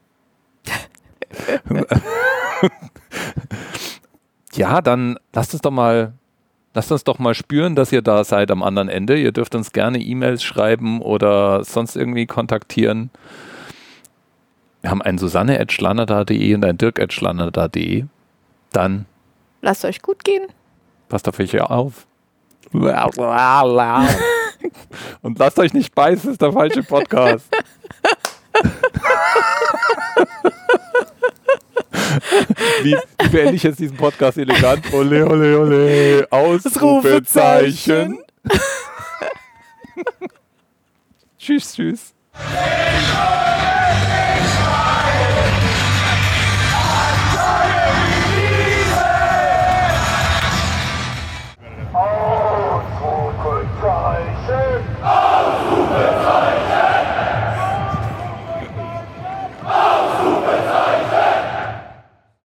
Ja, dann lasst uns doch mal spüren, dass ihr da seid am anderen Ende. Ihr dürft uns gerne E-Mails schreiben oder sonst irgendwie kontaktieren. Wir haben einen Susanne@schlanada.de und einen Dirk@schlanada.de. Dann lasst euch gut gehen. Passt auf euch auf. Und lasst euch nicht beißen, ist der falsche Podcast. Wie beende ich jetzt diesen Podcast elegant? Ole, ole, ole. Ausrufezeichen. Tschüss, tschüss. Ausrufezeichen.